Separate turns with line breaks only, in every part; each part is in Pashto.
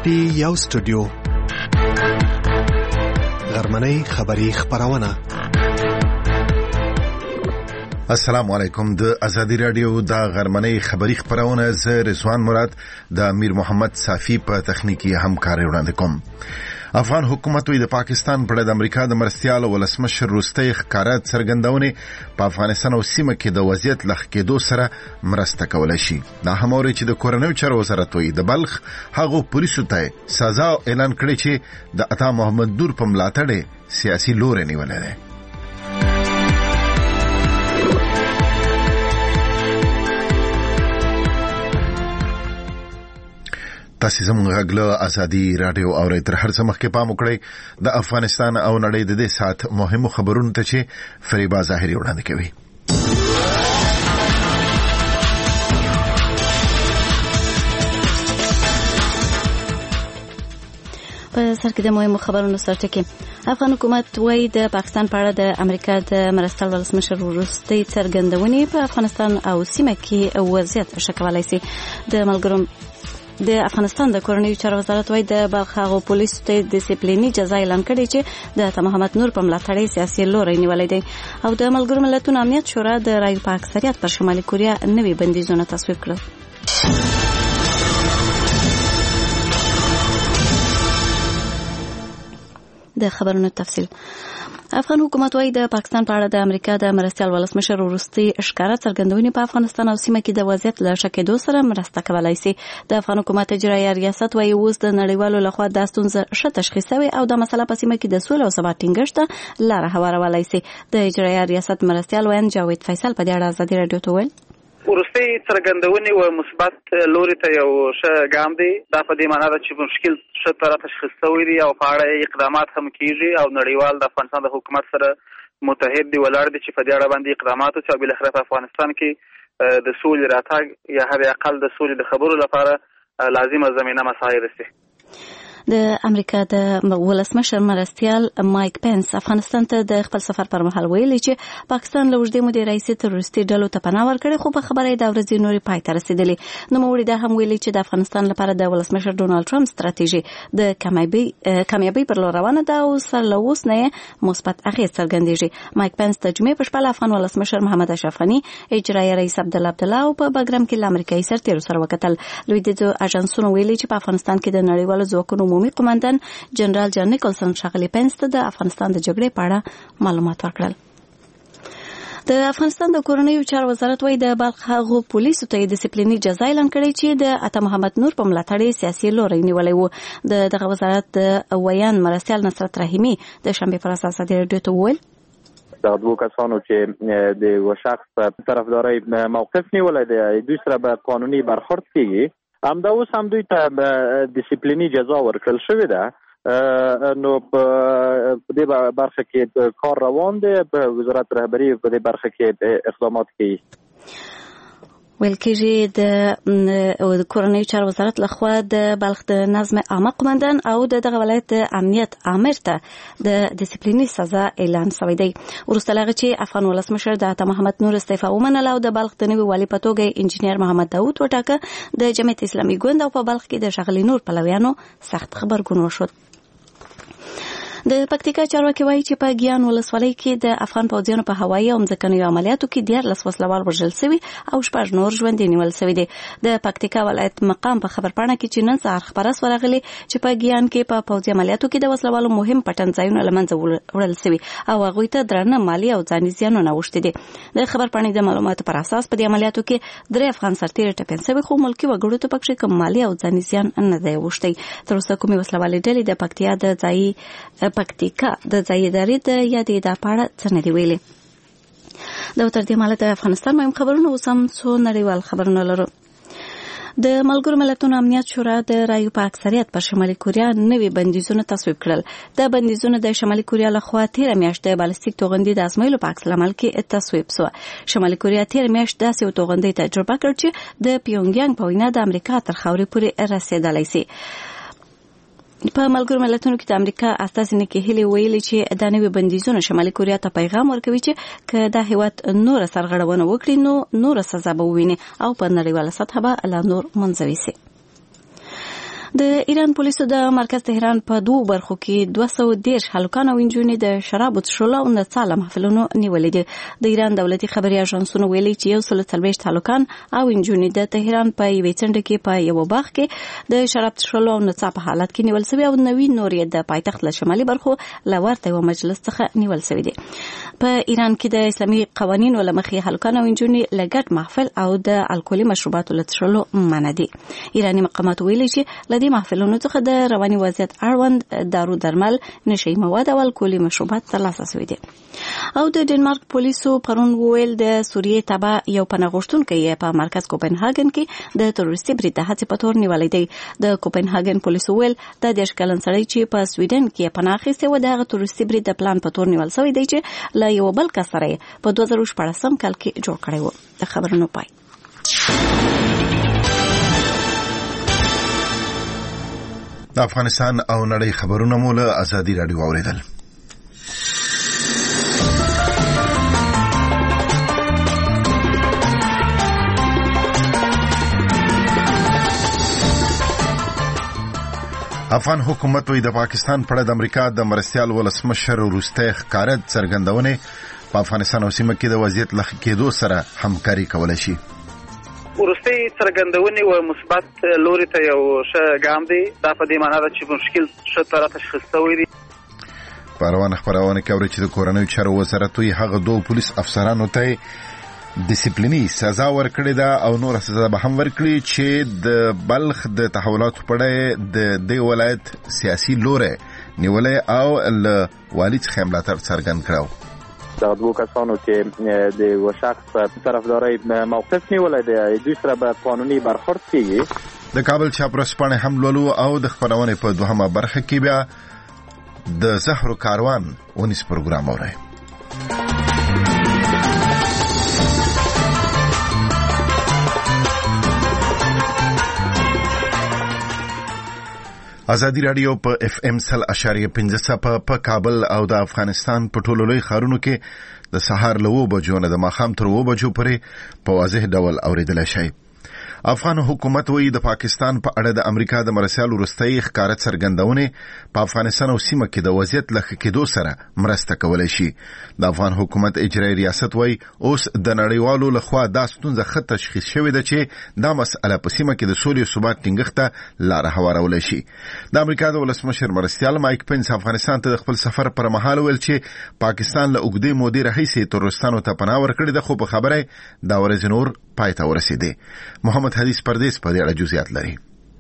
یو سټوډیو غرمنۍ خبری خبرونه.
السلام علیکم. د ازادي رادیو د غرمنۍ خبری خبرونه زه رضوان مراد د امیر محمد صافی په تخنیکی همکاري وړاندې کوم. افغان حکومت د پاکستان په اړه د امریکا د مرستيال ولسمشر روستي ښکارا څرګندونه په افغانستان او سیمه کې د وضعیت لخ کېدو سره مرسته کولای شي. دا هموري چې د کورنیو چارو وزارت وي د بلخ هغه پولیسو ته سزا اعلان کړی چې د عطا محمد نور په ملاتړ سیاسي لوري نیولې ده. تاسو زموږ غږله ازادي رادیو اورئ. تر هر څه مخکې پام وکړئ د افغانستان او نړۍ د دې سات مهمو خبرونو ته چې فریبا ظاهري وړاندې کوي.
په سر کې د مهمو خبرونو سرټکی. افغان حکومت وايي د پاکستان په اړه د امریکا د مرستيال ولسمشر روستي څرګندونې په افغانستان او سیمه کې وضعیت شکولای شي. د افغانستان د کورنیو چارو وزارت وايي د بلخ هغه پولیسو ته ډیسپلینی جزا اعلان کړی چې د عطا محمد نور په ملاتړ سیاسي لوري نیولې دي. او د ملګرو ملتونو امنیت شورا د رایو په اکثریت پر شمالي کوریا نوي بندیزونه تصویب کړل. د خبرونو تفصیل. افغان حکومت وايي د پاکستان په اړه د امریکا د مرستيال ولسمشر روستي ښکارا څرګندونې په افغانستان او سیمه کې د وضعیت له ښه کېدو سره مرسته کولای شي. د افغان حکومت اجرایي ریاست وايي اوس د نړیوالو لخوا د ستونزې ښه تشخیص شوی او د مسله په سیمه کې د سولې او ثبات ټینګښت لاره هوارولای شي. د اجرایي ریاست مرستيال وین جاوید فیصل په دې اړه ازادي رادیو ته ویل
ورستي څرګندونې او مثبت لوري ته یو ښه ګام دی. دا په دې معنی ده چې مشکل ښه طرف تشخیص شوی دی او په اړه اقدامات هم کیږي او نړیوال د افغانستان د حکومت سره متحد دی ولاړ دي چې په دې اړه باندې اقدامات او بل اخر په افغانستان کې د سولې راتګ یا هر اقل د سولې د خبرو لپاره لازمه زمينه مساعد شي.
د امریکا د ولسمشر مرستيال مایک پنس افغانستان ته د خپل سفر پر مهال ویلي چې پاکستان له وجدي مدیر رئیس تروریستي ډلو ته پناه ورکړي خو په خبره د ورځې نوري پای ته رسیدلې. نو موږ دا هم ویلي چې د افغانستان لپاره د ولسمشر ډونالد ټرمپ ستراتیژي د کامیابی پر لور روانه ده او سر له اوس نه مثبت اغېز څرګندېږي. مایک پنس د جمعې په شپه افغان ولسمشر محمد اشرف غني اجرایي رئیس عبدالله او په بګرام کې امریکایي سرتیرو سره وکتل. لوی د اژانسونو ویلي چې په افغانستان کې د نړیوالو ځواکونو عمومي قومندان جنرال جان نیکلسن ښاغلي پنس ته د افغانستان د جګړې په اړه معلومات ورکړل. د افغانستان د کورنیو چارو وزارت وايي د بلخ هغه پولیسو ته ډیسپلینی جزا اعلان کړی چې د عطا محمد نور په ملاتړ سیاسي لوري نیولې وو. دغه وزارت د ویان مرستيال نصرت رحیمی د شنبه پر اساس د ریډیو ته ویل
د دوه کسانو چې د یو شخص په طرفداري موقف نیولای دی دوی سره به قانوني برخورد کیږي. همدا اوس هم دوی ته ډیسپلینی جزا ورکړل شوې ده. نو په دې برخه کې کار روان دی. په وزارت رهبری په دې برخه کې اقدامات کوي.
ویل کېږي د کورنیو چارو وزارت لخوا د بلخ د نظم عامه قومندان او دغه ولایت د امنیت امر ته د ډیسپلینی سزا اعلان شوی دی. وروسته لاغه چې افغان ولسمشر د عطا محمد نور استعفا ومنله او د بلخ د نوي والي په توګه انجنیر محمد داوود وټاکه. د جمعیت اسلامي ګوند او په بلخ کې د شغلي نور پلویانو سخت خبرګون وشو. د پکتیکا چارواکي وایي چې په ګیان ولسوالۍ کې د افغان پوځیانو په هوایي او ځمکنیو عملیاتو کې 14 وسلوال وژل شوي او 6 نور ژوندي نیول شوي دي. د پکتیکا ولایت مقام په خبرپاڼه کې چې نن سهار خبره ورغلې چې په ګیان کې په پوځي عملیاتو کې د وسلوالو مهم پټن ځایونه لمنځه وړل شوي او هغوی ته درنه مالی او ځاني زیانونه اوښتي دي. د خبرپاڼې د معلوماتو پر اساس په دې عملیاتو کې 3 افغان سرتیري ټپیان شوي خو ملکي وګړو ته پکې کوم مالی او ځاني زیان نه دی اوښتي. تر اوسه کومې وسلوالې ډلې د پکتیکا د ځای ادارې د یادې د پاړه څه نه دی ویلي. دا تر دې ماله د افغانستان مهم خبرونه اوس هم څو نړیوال خبرونه لرو. د ملګرو ملتونو امنیت شورا د رایو په اکثریت پر شمالي کوریا نوي بندیزونه تصویب کړل. د بندیزونه د شمالي کوریا لخوا 13 میاشتې د بالستیک توغندي د ازمایلو په عکس العمل کې تصویب شو. شمالي کوریا 13 میاشتې داسې توغندي تجربه کړ چې د پیونګیانګ په وینا د امریکا تر خاورې پورې رسیدلی شي. په ملګرو ملتونو کې د امریکا استازي نکی هیلي ویلي چې د نوي بندیزونو شمالي کوریا ته پیغام ورکوي چې که د هیواد نور سرغړونه وکړي نو نور سزا به وویني او په نړیواله سطح به لا نور منځوي شي. د ایران پولیسو د مرکز تهران په 2 برخو کې 213 هلکان او نجونې د شرابو څښلو او نڅا له محفلونو نیولې دي. د ایران دولتي خبري اژانسونو ویلي چې 140 هلکان او نجونې د تهران په یوې څنډه کې په یو باغ کې د شراب څښلو او نڅا په حالت کې نیول شوی او 90 نور د پایتخت له شمالي برخو لورته یو مجلس څخه نیول شوی دي. په ایران کې د اسلامي قوانینو لمخې هلکان او نجونې لګټ محفل او د الکولي مشروباتو له څښلو منع دي. ایراني مقامات ویلي چې لدی محفلونو څخه د رواني وضعیت اړوند دارو درمل، نشي مواد او الکولي مشروبات ترلاسه شوي دي. او د ډنمارک پولیسو پرون ویل د سوریې تبع یو پناه غوښتونکی په مرکز کوپنهاګن کې د تروریستي برید د هڅې په تور نیولې دی. د کوپنهاګن پولیسو ویل د 10 کلن سړی چې په سویډن کې پناه اخیستی و د تروریستي برید د پلان په تور نیول شوی دی چې له یو بل کس سره په 2014 کال کې جوړ کړی و. د خبرونو پای.
د افغانستان او نړۍ خبرونه مو له ازادي رادیو اوریدل. افغان حکومت وی د پاکستان په اړه د امریکا د مرستیال ولسمشر وروسته ښکارت څرګندونه په افغانستان او سیمه کې د وضعیت له کېدو سره همکاري کولای شي.
ورستي څرګندونې و مثبت لوري ته یو ښه ګام دی. دا په دې معنی ده چې مشکل ښه تر تشخیص شوی دی.
په روانه خبرونه کې اوري چې د کورنیو چارو وزارت وی هغه 2 پولیس افسرانو ته ډیسپلینی سزا ورکړې ده او نور سزا به هم ورکړي چې د بلخ د تحولاتو په اړه د ولایت سیاسي لوري نیولې او والي څخه ملاتړ څرګند کړو.
دا 2 کسانو چې د یو شخص طرفداري موقف نیولای دی دوی سره به قانوني برخورد کیږي.
د کابل چاپرسپانه هم لولو او د خبرونه په دوهمه برخه کې بیا د زهرو کاروان ونیس پروګرام اوري. ازادي رادیو په FM 100.5 په کابل او د افغانستان په ټولو لوی ښارونو کې د سهار له 2 بجو نه د ماښام تر 2 بجو پورې په واضح ډول اوریدل شي. افغان حکومت وی د پاکستان په اړه د امریکا د مرستیال وروستۍ ښکارت څرګندونه په افغانستان او سیمه کې د وضعیت له کېدو سره مرسته کولای شي. د افغان حکومت اجرایي ریاست وی اوس د نړیوالو لخوا د ستونزه ښه تشخیص شوې ده چې دا مسأله په سیمه کې د سولې او ثبات ټینګښت لار هوارولای شي. د امریکا د ولسمشر مرستیال مایک پنس افغانستان ته د خپل سفر پر مهال ویل چې پاکستان له اوږدې مودې راهیسې تروریستانو ته پناه ورکړې ده، خو په خبره دا ورځ نور پای ته ورسېده. محمد حدیث پردیس په دې اړه جزئیات لري.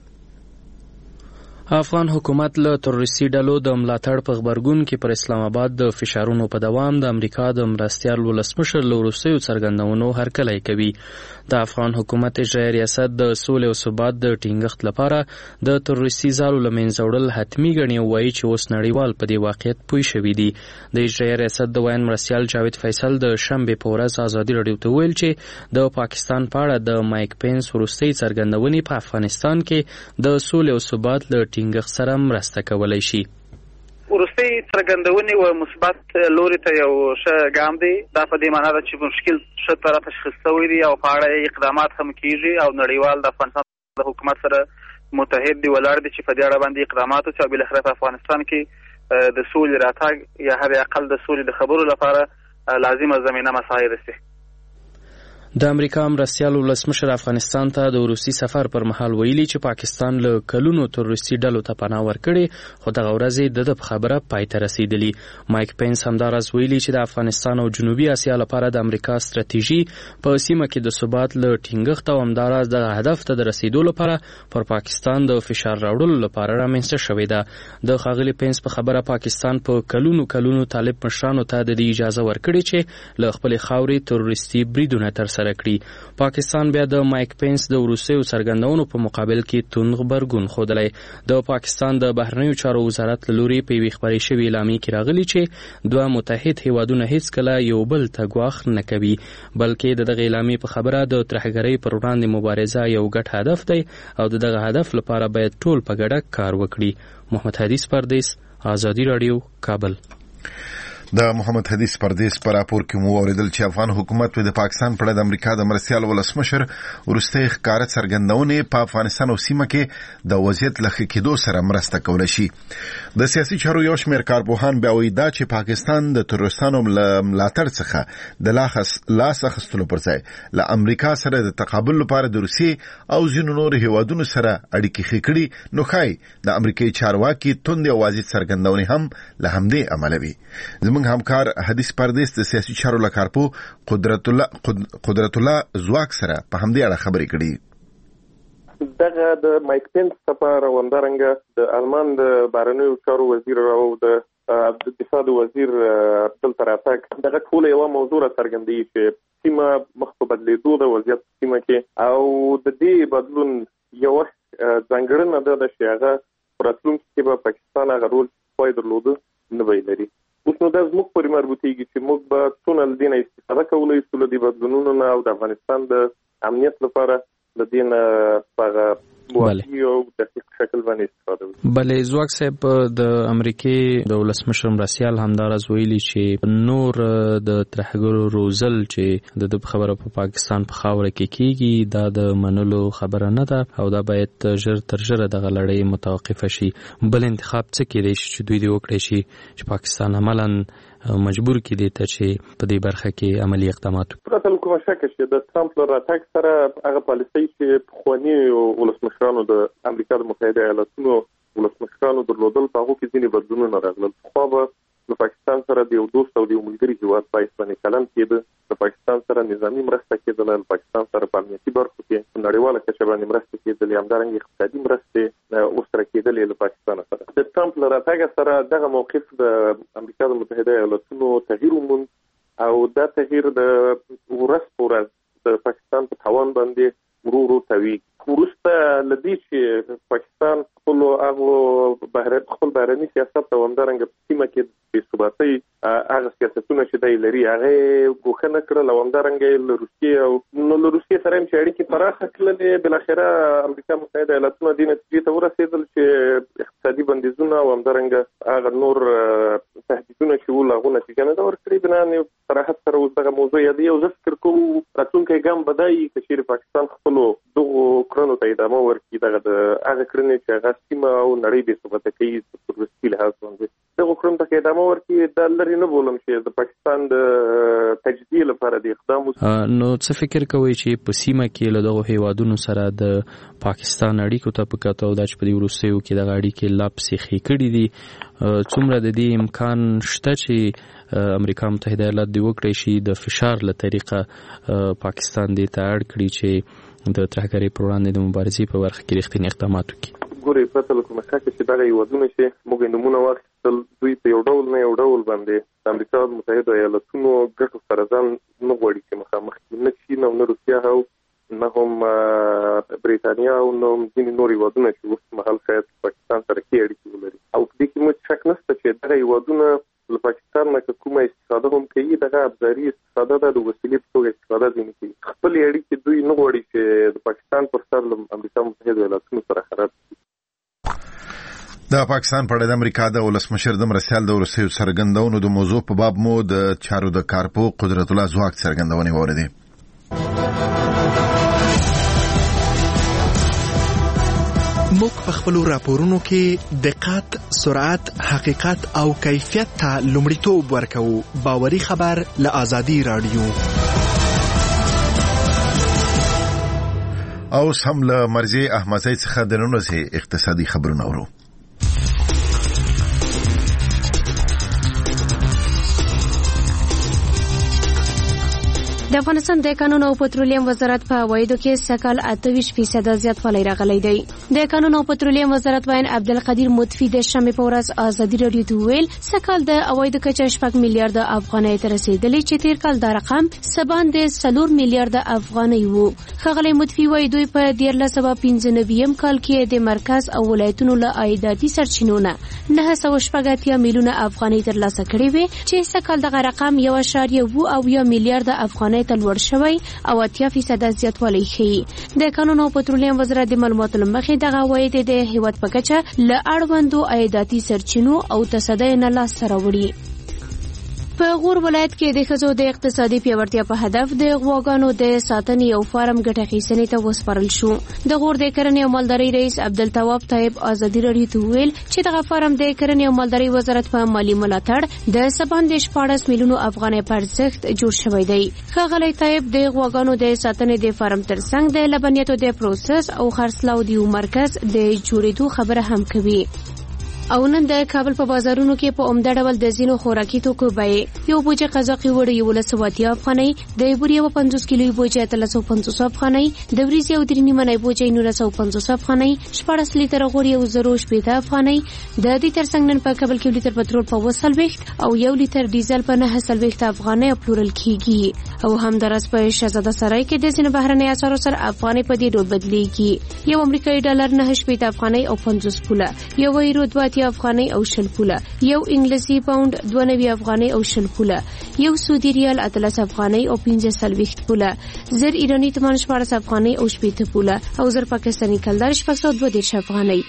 افغان حکومت له تروریستي ډلو د ملاتړ په خبرګون کې پر اسلام آباد د فشارونو په دوام د امریکا د مرستیال ولسمشر له وروستیو څرګندونو هرکلی کوي. د افغان حکومت اجرایي ریاست د سولې او ثبات د ټینګښت لپاره د تروریستي ځالو له منځه وړل حتمي ګڼي او وایي چې اوس نړیوال په دې واقعیت پوه شوي دي. د اجرایي ریاست د ویاند مرستیال جاوید فیصل د شنبې په ورځ ازادي راډیو ته ویل چې د پاکستان په اړه د مایک پنس وروستۍ څرګندونې په افغانستان کې د سولې او ثبات له ټینګښت سره مرسته کولای شي.
ورستي څرګندونې و مثبت لوري ته یو ښه ګام دی. دا په دې معنی ده چې مشکل ښه تر تشخیص شوی دی او په اړه اقدامات هم کیږي او نړیوال د افغانستان د حکومت سره متحد دی ولاړ دي چې په دې اړه باندې اقدامات وکړي او بالاخره په افغانستان کې د سولې راتګ یا هر اقل د سولې د خبرو لپاره لازمه زمینه مساعد شي.
د امریکا مرستیال ولسمشر افغانستان ته د روسي سفر پر مهال ویلي چې پاکستان له کلونو تروریستي ډلو ته پناه ورکړي، خو دغه ورځ د خبره پای ته رسیدلی. مایک پنس همداراز ویلي چې د افغانستان او جنوبي اسیا لپاره د امریکا ستراتیژي په سیمه کې د ثبات له ټینګښت او همداراز د هدف ته د رسیدو لپاره پر پاکستان د فشار راوړلو لپاره رامنځته شوې ده. د ښاغلي پنس په خبره پاکستان په کلونو طالب مشرانو ته د اجازه ورکړي چې له خپل خاورې تروریستي بریدونه ترسره کړي. پاکستان بیا د مایک پنس د وروستیو څرګندونو په مقابل کې توند غبرګون ښودلی. د پاکستان د بهرنیو چارو وزارت له لوري په یوې خپرې شوې اعلامیې کې راغلي چې 2 متحد هیوادونه هیڅکله یو بل ته ګواښ نه کوي، بلکې د دغه اعلامیې په خبره د ترهګرۍ پر وړاندې مبارزه یو ګډ هدف دی او د دغه هدف لپاره باید ټول په ګډه کار وکړي. محمد حدیث پردیس، ازادي رادیو، کابل.
د محمد حدیث پردیس پر راپور کې مو اوریدل چې افغان حکومت د پاکستان پر د امریکا د مرسیال ولسمشر ورسته ښکارا څرګندونه په افغانستان او سیمه کې د وضعیت لخوا کېدو سره مرسته کول شي. د سیاسي چارو یو شمېر کارپوهان بیا وایي دا چې پاکستان د تروریستانو ملاتړ څخه د لاس اخیستلو پر ځای له امریکا سره د تقابل لپاره د روسیې او ځینو نورو هیوادونو سره اړیکې ښې کړي، نو ښایي د امریکایي چارواکي توندې او واضح څرګندونې هم له همدې امله وي. زموږ همکار حدیث پردیس د سیاسي چارو لکارپو قدرت الله زواک سره په همدې اړه خبرې کړي.
دغه د مایک پینس لپاره وندارنګ د آلمان د بهرنیو چارو وزیر او د دفاع د وزیر عبدل ترافک دغه ټول یو موضوع څرګندوي چې سیمه مخ په بدلیدو د وضعیت سیمه کې او د دې بدلون یو ځانګړنه ده چې هغه راتلونکي کې به پاکستان هغه رول پای درلوده نه وی لري. اوس نو د زموږ پرې مربوطېږي چې موږ به څونه له دې نه استفاده کولی شو له دې بدلونونو نه او د افغانستان د امنیت لپاره د دې نه په واقعي او دقیق شکل باندې استفاده وکړو.
بلې زواک صاحب د امریکای د ولسمشر مرسیال همدارز ویلي چې نور د ترهګرو روزل چې د خبره په پاکستان په خاوره کې کیږي دا د منلو خبره نه ده او دا باید ژر تر ژره دغه لړۍ متوقف شي. بل انتخاب څه کېدای شي چې دوی دې وکړي شي چې پاکستان عملاً مجبور کړي ته چې په دې برخه کې عملی اقدامات وکړي.
پرته له کومه شکه چې د ټرمپ له راتګ سره هغه پالیسۍ چې پخواني ولسمشرانو د امریکا د متحده ایالاتونو ولسمشرانو درلودل په هغو کې ځینې بدلونونه راغلل. پخوا به د پاکستان سره د یو دوست او د یو ملګري هېواد په حیث باندې کلام کېده، د پاکستان سره نظامي مرسته کېدله، د پاکستان سره په امنیتي برخو کې په نړیواله کچه باندې مرستې کېدلې، همدارنګه اقتصادي مرستې ورسره کېدلې له پاکستان سره. د ټرمپ له راتګ سره دغه موقف د امریکا د متحده ایالاتونو تغییر وموند او دا تغییر د ورځ په ورځ د پاکستان په توان باندې ورو ورو تاویږي. وروسته له دې چې پاکستان خپل بهرني سیاست او همدارنګه په سیمه کې د ثباتۍ هغه سیاستونه چې دی لري هغه ګوښه نه کړل او همدارنګه له روسیې او نو له روسیې سره هم چې اړیکې پراخه کړلې، بالاخره امریکا متحده ایالاتونه دې نتیجې ته ورسېدل چې اقتصادي بندیزونه او همدارنګه هغه نور تهدیدونه چې وو هغو نتیجه نه ده ورکړې. بنان صراحت سره اوس دغه موضوع یادوي او زه فکر کوم راتلونکی ګام به دا وي که چیرې پاکستان خپلو دغو کړنو ته ادامه ورکړي، دغه د هغه کړنې چې هغه سیمه او نړۍ بې ثباته کوي په تروریستي لحاظ باندې دغو کړنو ته ادامه ورکړي. دا لرې نه بولم چې د پاکستان د تجزیې لپاره د اقدام
نو څه فکر کوئ چې په سیمه کې له دغو هیوادونو سره د پاکستان اړیکو ته په کتو دا چې په دې وروستیو کې دغه اړیکې لا پسې ښې کړي دي، څومره د دې امکان شته چې امریکا متحده ایالات دې وکړی شي د فشار له طریقه پاکستان دې ته اړ کړي چې د ترهګرۍ پر وړاندې د مبارزې په برخه کې رښتیني اقدامات وکړي؟
ګورئ، پرته له کومه شکه چې دغه هیوادونه چې موږ نومونه واخیستل دوی په یو ډول نه یو ډول باندې د امریکا متحده ایالاتونو ګټو سره ځان نه غواړي چې مخامخ نه شي، نه روسیه او نه هم بریتانیا او نه هم ځینې نور هیوادونه چې اوس مهال شاید پاکستان سره ښې اړیکې ولري. او په دې کې موږ شک نشته چې دغه هیوادونه له پاکستان نه که کومه استفاده هم کوي دغه ابزاري استفاده ده، د وسیلې په توګه استفاده ځینې کوي. خپلې اړیکې دوی نه غواړي چې د پاکستان پر سر له امریکا متحده ایالاتونو سره خراب کړي.
د پاکستان په اړه د امریکا د ولسمشر د مرسیال د وروستیو څرګندونو د موضوع په باب مو د چارو د کارپو قدرت الله زواک څرګندونې واورېدې.
موږ په خپلو راپورونو کې دقت، سرعت، حقیقت او کیفیت ته لومړیتوب ورکوو. باوري خبر له آزادي رادیو.
اوس هم له مرزي احمدزی څخه د نن ورځې اقتصادي خبرونه اورو.
د افغانستان د کانونو او پټرولیم وزارت په عوایدو کې سکهال 28% زیاتوالی راغلی دی. د کانونو او پټرولیم وزارت وین عبدالقدیر مطفی د شنبې په ورځ ازادي رادیو ته ویل سکهال د عوایدو کچه 6 میلیارډ افغانۍ ته رسیدلی چې تیر کال دا رقم سباند 4 میلیارډ افغانۍ وو. ښاغلی مطفی وایي دوی په 1995 کال کې د مرکز او ولایتونو له عایداتي سرچینو نه 980 میلیونه افغانۍ ترلاسه کړې وې چې سکهال دغه رقم 1.7 میلیارډ افغانۍ ته لوړ شوی او 80% زیاتوالی ښیي. د کانونو او پټرولیم وزارت د معلوماتو له مخې دغه عواید د هیواد په کچه له اړوندو عایداتي سرچینو او تصدیو نه لاسته راوړي. په غور ولایت کې د ښځو د اقتصادي پیاوړتیا په هدف د غواګانو د ساتنې او فارم ګټه اخیستنې ته وسپارل شو. د غور د کرنې او مالدارۍ رئیس عبدالتواب طیب ازادي راډیو ته وویل چې دغه فارم د کرنې او مالدارۍ وزارت په مالي ملاتړ د 14 میلیونو افغانۍ په ارزښت جوړ شوی دی. ښاغلی طیب د غواګانو د ساتنې د فارم ترڅنګ د لبنیاتو د پروسس او خرڅلاو د یو مرکز د جوړېدو خبره هم کوي. او نن د کابل په بازارونو کې په عمده ډول د ځینو خوراکي توکو بیې یو بوجه قزاقي وړۍ 1180 افغانۍ، د بورې 50 کیلو بوجه 350 افغانۍ، د وریځې او درې نیمه بوجه 950 افغانۍ، 14 لیتر غوړ 1080 افغانۍ. د دې ترڅنګ نن په کابل کې لیتر پټرول په 240 او 1 لیتر ډیزل په 940 افغانۍ پلورل کیږي. او همدارس په شهزاده سرای کې د ځینو بهرنۍ اسعارو سره افغانۍ په دې ډول بدلیږي. یو امریکایي ډالر 980 افغانۍ او 50 پوله، یو یورو 2 افغانۍ او 10 پوله، یو انګلیسي پاوند 92 افغانۍ او 10 پوله، یو سعودي ریال 13 افغانۍ او 15 پوله، زر ایرانی تمان 14 افغانۍ او 80 پوله او زر پاکستاني کلدار 622 افغانۍ.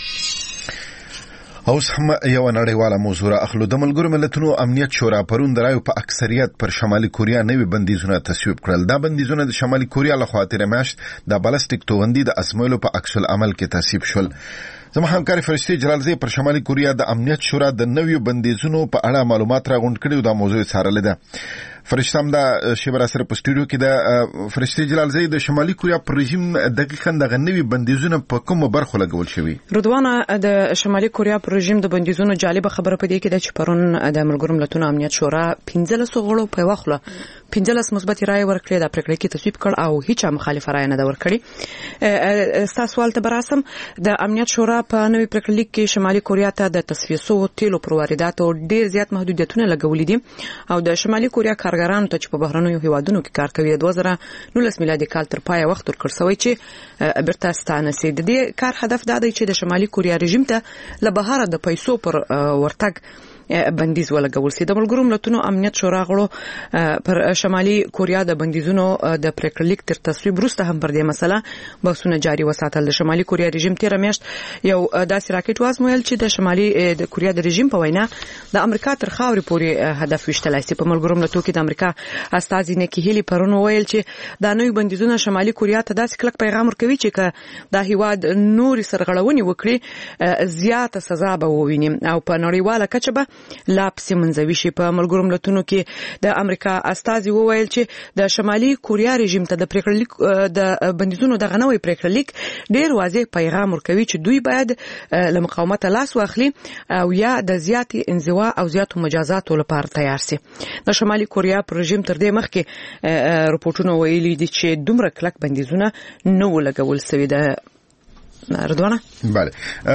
اوس هم یو نړیواله موضوع اخلو. د ملګرو ملتونو امنیت شورا پرون د رایو په اکثریت پر شمالي کوریا نوي بندیزونه تصویب کړل. دا بندیزونه د شمالي کوریا لخوا تیره میاشت د بالستیک توغندي د ازمویلو په عکس العمل کې تصویب شول. زموږ همکار فرشتي جلالزی پر شمالي کوریا د امنیت شورا د نویو بندیزونو په اړه معلومات راغونډ کړي او دا موضوع څارلې ده. فرشتم دا شبر سره په سټوډیو کې د فرشتي جلالزی د شمالي کوریا پر رژیم دقیقاً د غنوي بندیزونه په کومه برخه لګول شوی؟
رضوانه د شمالي کوریا پر رژیم د بندیزونو جالب خبره پدې کې ده چې پرون د ملګرو ملتونو امنیت شورا 15 غړو په وخله 15 مثبت رائے ورکړي د پریکړې کې تصویب کړ او هیڅ مخالفه رائے نه ورکړي. تاسو سوال ته براسم د امنیت شورا په نوې پریکړې کې شمالي کوریا ته د تصفیه تیلو پر وارداتو ډیر زیات محدودیتونه لګولې دي او د شمالي کوریا کارګرانو ته چې په بهرنیو هیوادونو کې کار کوي 2019 میلادي کال تر پای وخت ورکړ شوی چې برته ستانه سي. د دې کار هدف دا دی چې د شمالي کوریا رژیم ته له بهر د پیسو پر ورتګ بندیز ولګول سي. د ملګرو ملتونو امنیت شورا غړو پر شمالي کوریا د بندیزونو د پریکړلیک تر تصویب وروسته هم پر دې مسله بحثونه جاري وساتل. د شمالي کوریا رژیم تیر میاشت یو داسې راکټ وازمویل چې د شمالي د کوریا د رژیم په وینا د امریکا تر خاورې پورې هدف وشتلای سي. په ملګرو ملتونو کې د امریکا استازي نکی هیلی پرون ویل چې دا نوې بندیزونه شمالي کوریا ته داسې کلک پیغام ورکوي چې دا هیواد نور سرغړونې وکړي زیاته سزا به وویني او په نړیواله کچه به لا پسې منځوي شي. په ملګرو ملتونو کې د امریکا استازي وویل چې د شمالي کوریا رژیم ته د پریکړلیک د بندیزونو د غنوي پریکړلیک ډیر واضح پیغام ورکوي چې دوی باید له مقاومت لاس واخلي او یا د زیاتې انزوا او زیاتو مجازاتو لپاره تیار سي. د شمالي کوریا پر رژیم تر دې مخکې رپورټونه ویلي دي چې دومره کلک بندیزونه نه ولګول شوي. د رضوانه
بله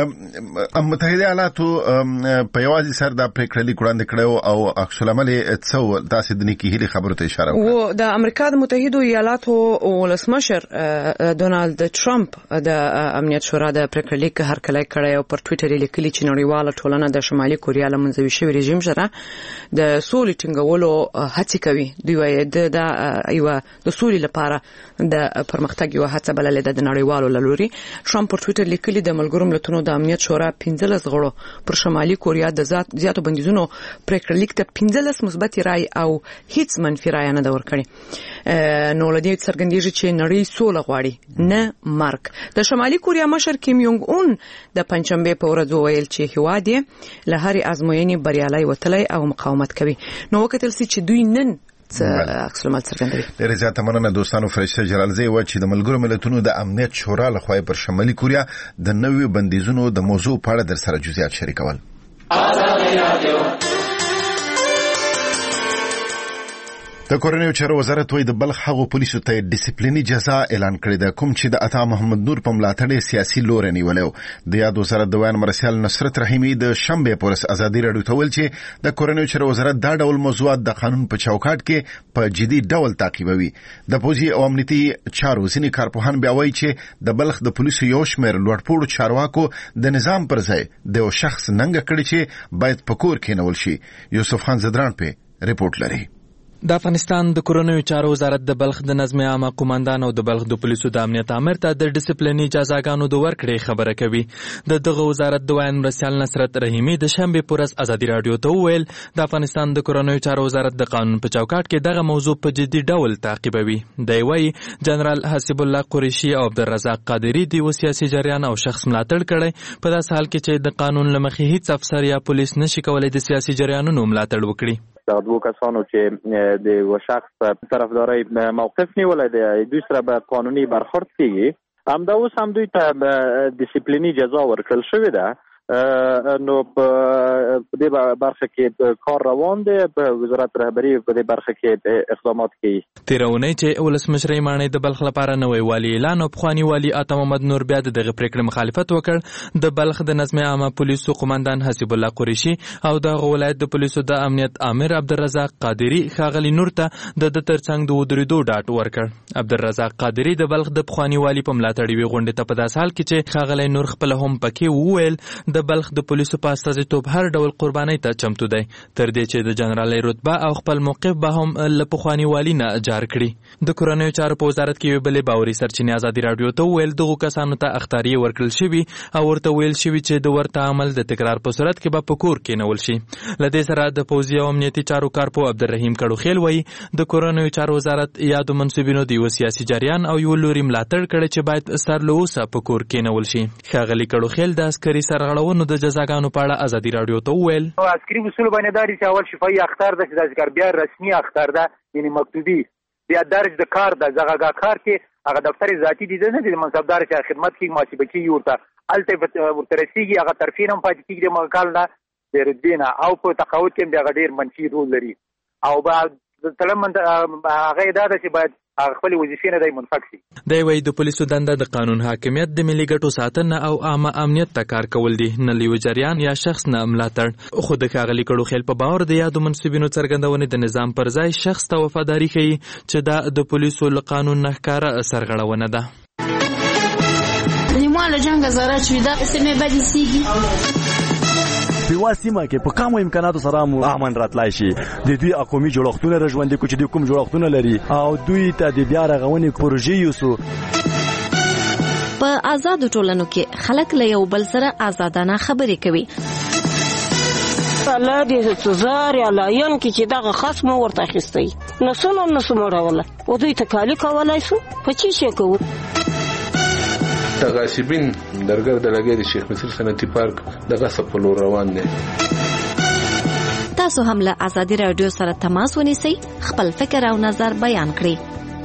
متحده ایالاتو په یوازې سر د پریکړلیک وړاندې کړو او عکس العمل څو تاسو د نیکی هیلي خبرو ته اشاره وکړه.
و د امریکا د متحده ایالاتو ولسمشر ډونالد ټرمپ د امنیت شورا د پریکړلیک هرکلی کړی او پر ټوئیټر لیکلی چې نړیواله ټولنه د شمالي کوریا له منځوي شوي رژیم سره د سولې ټینګولو هڅې کوي. دوی وايي د سولې لپاره د پرمختګ یو هڅه بللې ده د نړیوالو لوري. ټرمپ ټوئیټر لیکلی د ملګرو ملتونو د امنیت شورا 15 غړو پر شمالي کوریا د زیاتو بندیزونو پریکړلیک ته 15 مثبت رائے او هیڅ منفي رائے نه ورکړي. نو لدی څرګندېږي چې نړۍ سوله غواړي نه مرګ. د شمالي کوریا مشر کیم یونګ اون د پنځشنبه په ورځ ویل چې هیواد یې له هرې ازموینې بریالي وتلی او مقاومت کوي. نو وکتل سي چې دوی نن عکس العمل څرګندوي.
ډېر زیات مننه دوستانو. فرشته جلالزی و چې د ملګرو ملتونو د امنیت شورا لخوا پر شمالي کوریا د نویو بندیزونو د موضوع په اړه در سره جزئیات شریکول. د کورنیو چارو وزارت وایي د بلخ هغو پولیسو ته ډیسپلیني جزا اعلان کړې ده کوم چې د عطا محمد نور په ملاتړ سیاسي لوري نیولیو. د یاد وزارت د ویان مرسیال نصرت رحیمی د شنبه پر ازادي راډیو ته ویل چې د کورنیو چارو وزارت دا ډول موضوعات د قانون په چوکاټ کې په جدي ډول تعقیبوي. د پوځي او امنیتي چارو ځینې کارپوهان بیا وایي چې د بلخ د پولیسو یو شمېر لوړپوړو چارواکو د نظام پر ځای د یو شخص ننګه کړي چې باید په کور کې نول شي. یوسف خان زدران په ریپورت لري.
د افغانستان د کورنیو چارو وزارت د بلخ د نظم عامه قومندان او د بلخ د پولیسو د امنیت امر ته د ډیسپلیني جزاګانو د ورکړې خبره کوي. د دغه وزارت د وایي مرستیال نصرت رحیمي د شنبه پورس ازادي رادیو ته وویل د افغانستان د کورنیو چارو وزارت د قانون په چوکاټ کې دغه موضوع په جدي ډول تعقیبوي. د وایي جنرال حسیب الله قریشي او عبدالرزاق قادری د سیاسي جریان او شخص ملاتړ کړي په داسې حال کې چې د قانون لمخې هیڅ افسر یا پولیس نشي کولای د سیاسي جریانونو ملاتړ وکړي.
د دوه کسانو چې د یو شخص په طرفداري موقف نیولای دی دوی سره به قانوني برخورد کیږي. همدا اوس هم دوی ته ډیسپلینی جزا ورکړل شوې ده. نو په دې برخه کې کار روان دی. په وزارت رهبری په دې برخه کې اقدامات کوي.
تیرونی چې ولسمشر مانی د بلخ لپاره نوې والی اعلان او پخوانی والی عطا محمد نور بیا دغه پریکړې مخالفت وکړ. د بلخ د نظم عامه پولیسو قومندان حسیب الله قریشي او د ولایت د پولیسو د امنیت امیر عبدالرزاق قادری خاغلی نور ته د ترڅنګ د ودریدو ډاټ ورکړ. عبدالرزاق قادری د بلخ د پخوانی والی په ملاتړ وی غونډه ته په داس حال کې چې خاغلی نور خپل هم پکې وویل د بلخ د پولیسو په استازیتوب هر ډول قربانۍ ته چمتو دی تر دې چې د جنرالۍ رتبه او خپل موقف به هم له پخواني والي نه جار کړي. د کورنیو چارو په وزارت کې یوې بلې باوري سرچینې ازادي رادیو ته وویل دغو کسانو ته اخطاریې ورکړل شوي او ورته ویل شوي چې د ورته عمل د تکرار په صورت کې به په کور کېنول شي. له دې سره د پوځي او امنیتي چارو کارپو عبدالرحیم کړوخیل وایي د کورنیو چارو وزارت یادو منصوبینو د یو سیاسي جریان او یو لوري ملاتړ کړی چې باید سر له اوسه په کور کېنول شي. ښاغلي کړوخیل د عسکري سرغړونو د جزاګانو په اړه ازادي رادیو ته وویل
عسکري اصول باندې داري چې اول شفاهي اخطار ده چې د ذکر بیا رسمي اخطار ده یعنی مکتوبي بیا درج د کار د زغاګه کار کې هغه دفتر ذاتی دي نه د منصبدار چې خدمت کې محاسبه کې ورته الته ورترسيږي هغه ترفینم پاتې کېږي د مقال نه د ردینه او په تقاعد کې بیا ډیر منفي رول لري او بعد تلمن هغه اداره چې باید خپل وظیفې نه دی منفک شي.
دی وایي د پولیسو دنده د قانون حاکمیت د ملي ګټو ساتنه او عامه امنیت ته کار کول دي نه لیو جریان یا شخص نه ملاتړ. خو د ښاغلي کړوخیل په باور د یادو منصوبینو څرګندونې د نظام پر ځای شخص ته وفاداري ښیي چې دا د پولیسو له قانون نه ښکاره سرغړونه ده.
نیماله جنګ زاره چې دا سمې بدې سیږي
په واسمه کې په کومو امکاناتو سره امن راتلای شي. د دوی اقومي جوړښتونه رژوندې کو چې د کوم جوړښتونه لري او دوی ته د بیا رغونې پروژې یوسو.
په آزاد ټولنو کې خلک له یو بل سره آزادانه خبرې کوي.
الله دې تزار یا لاین کې چې دغه خصم ورته اخیستی نسونو مړوله او دوی ته کالی کولای شو په چی شي کوو.
غاصبین درګر د لګي د شیخ مصر صنعتي پارک د غصب په لور روان دي.
تاسو هم له ازادي رادیو سره تماس ونیسئ خپل فکر او نظر بیان کړئ.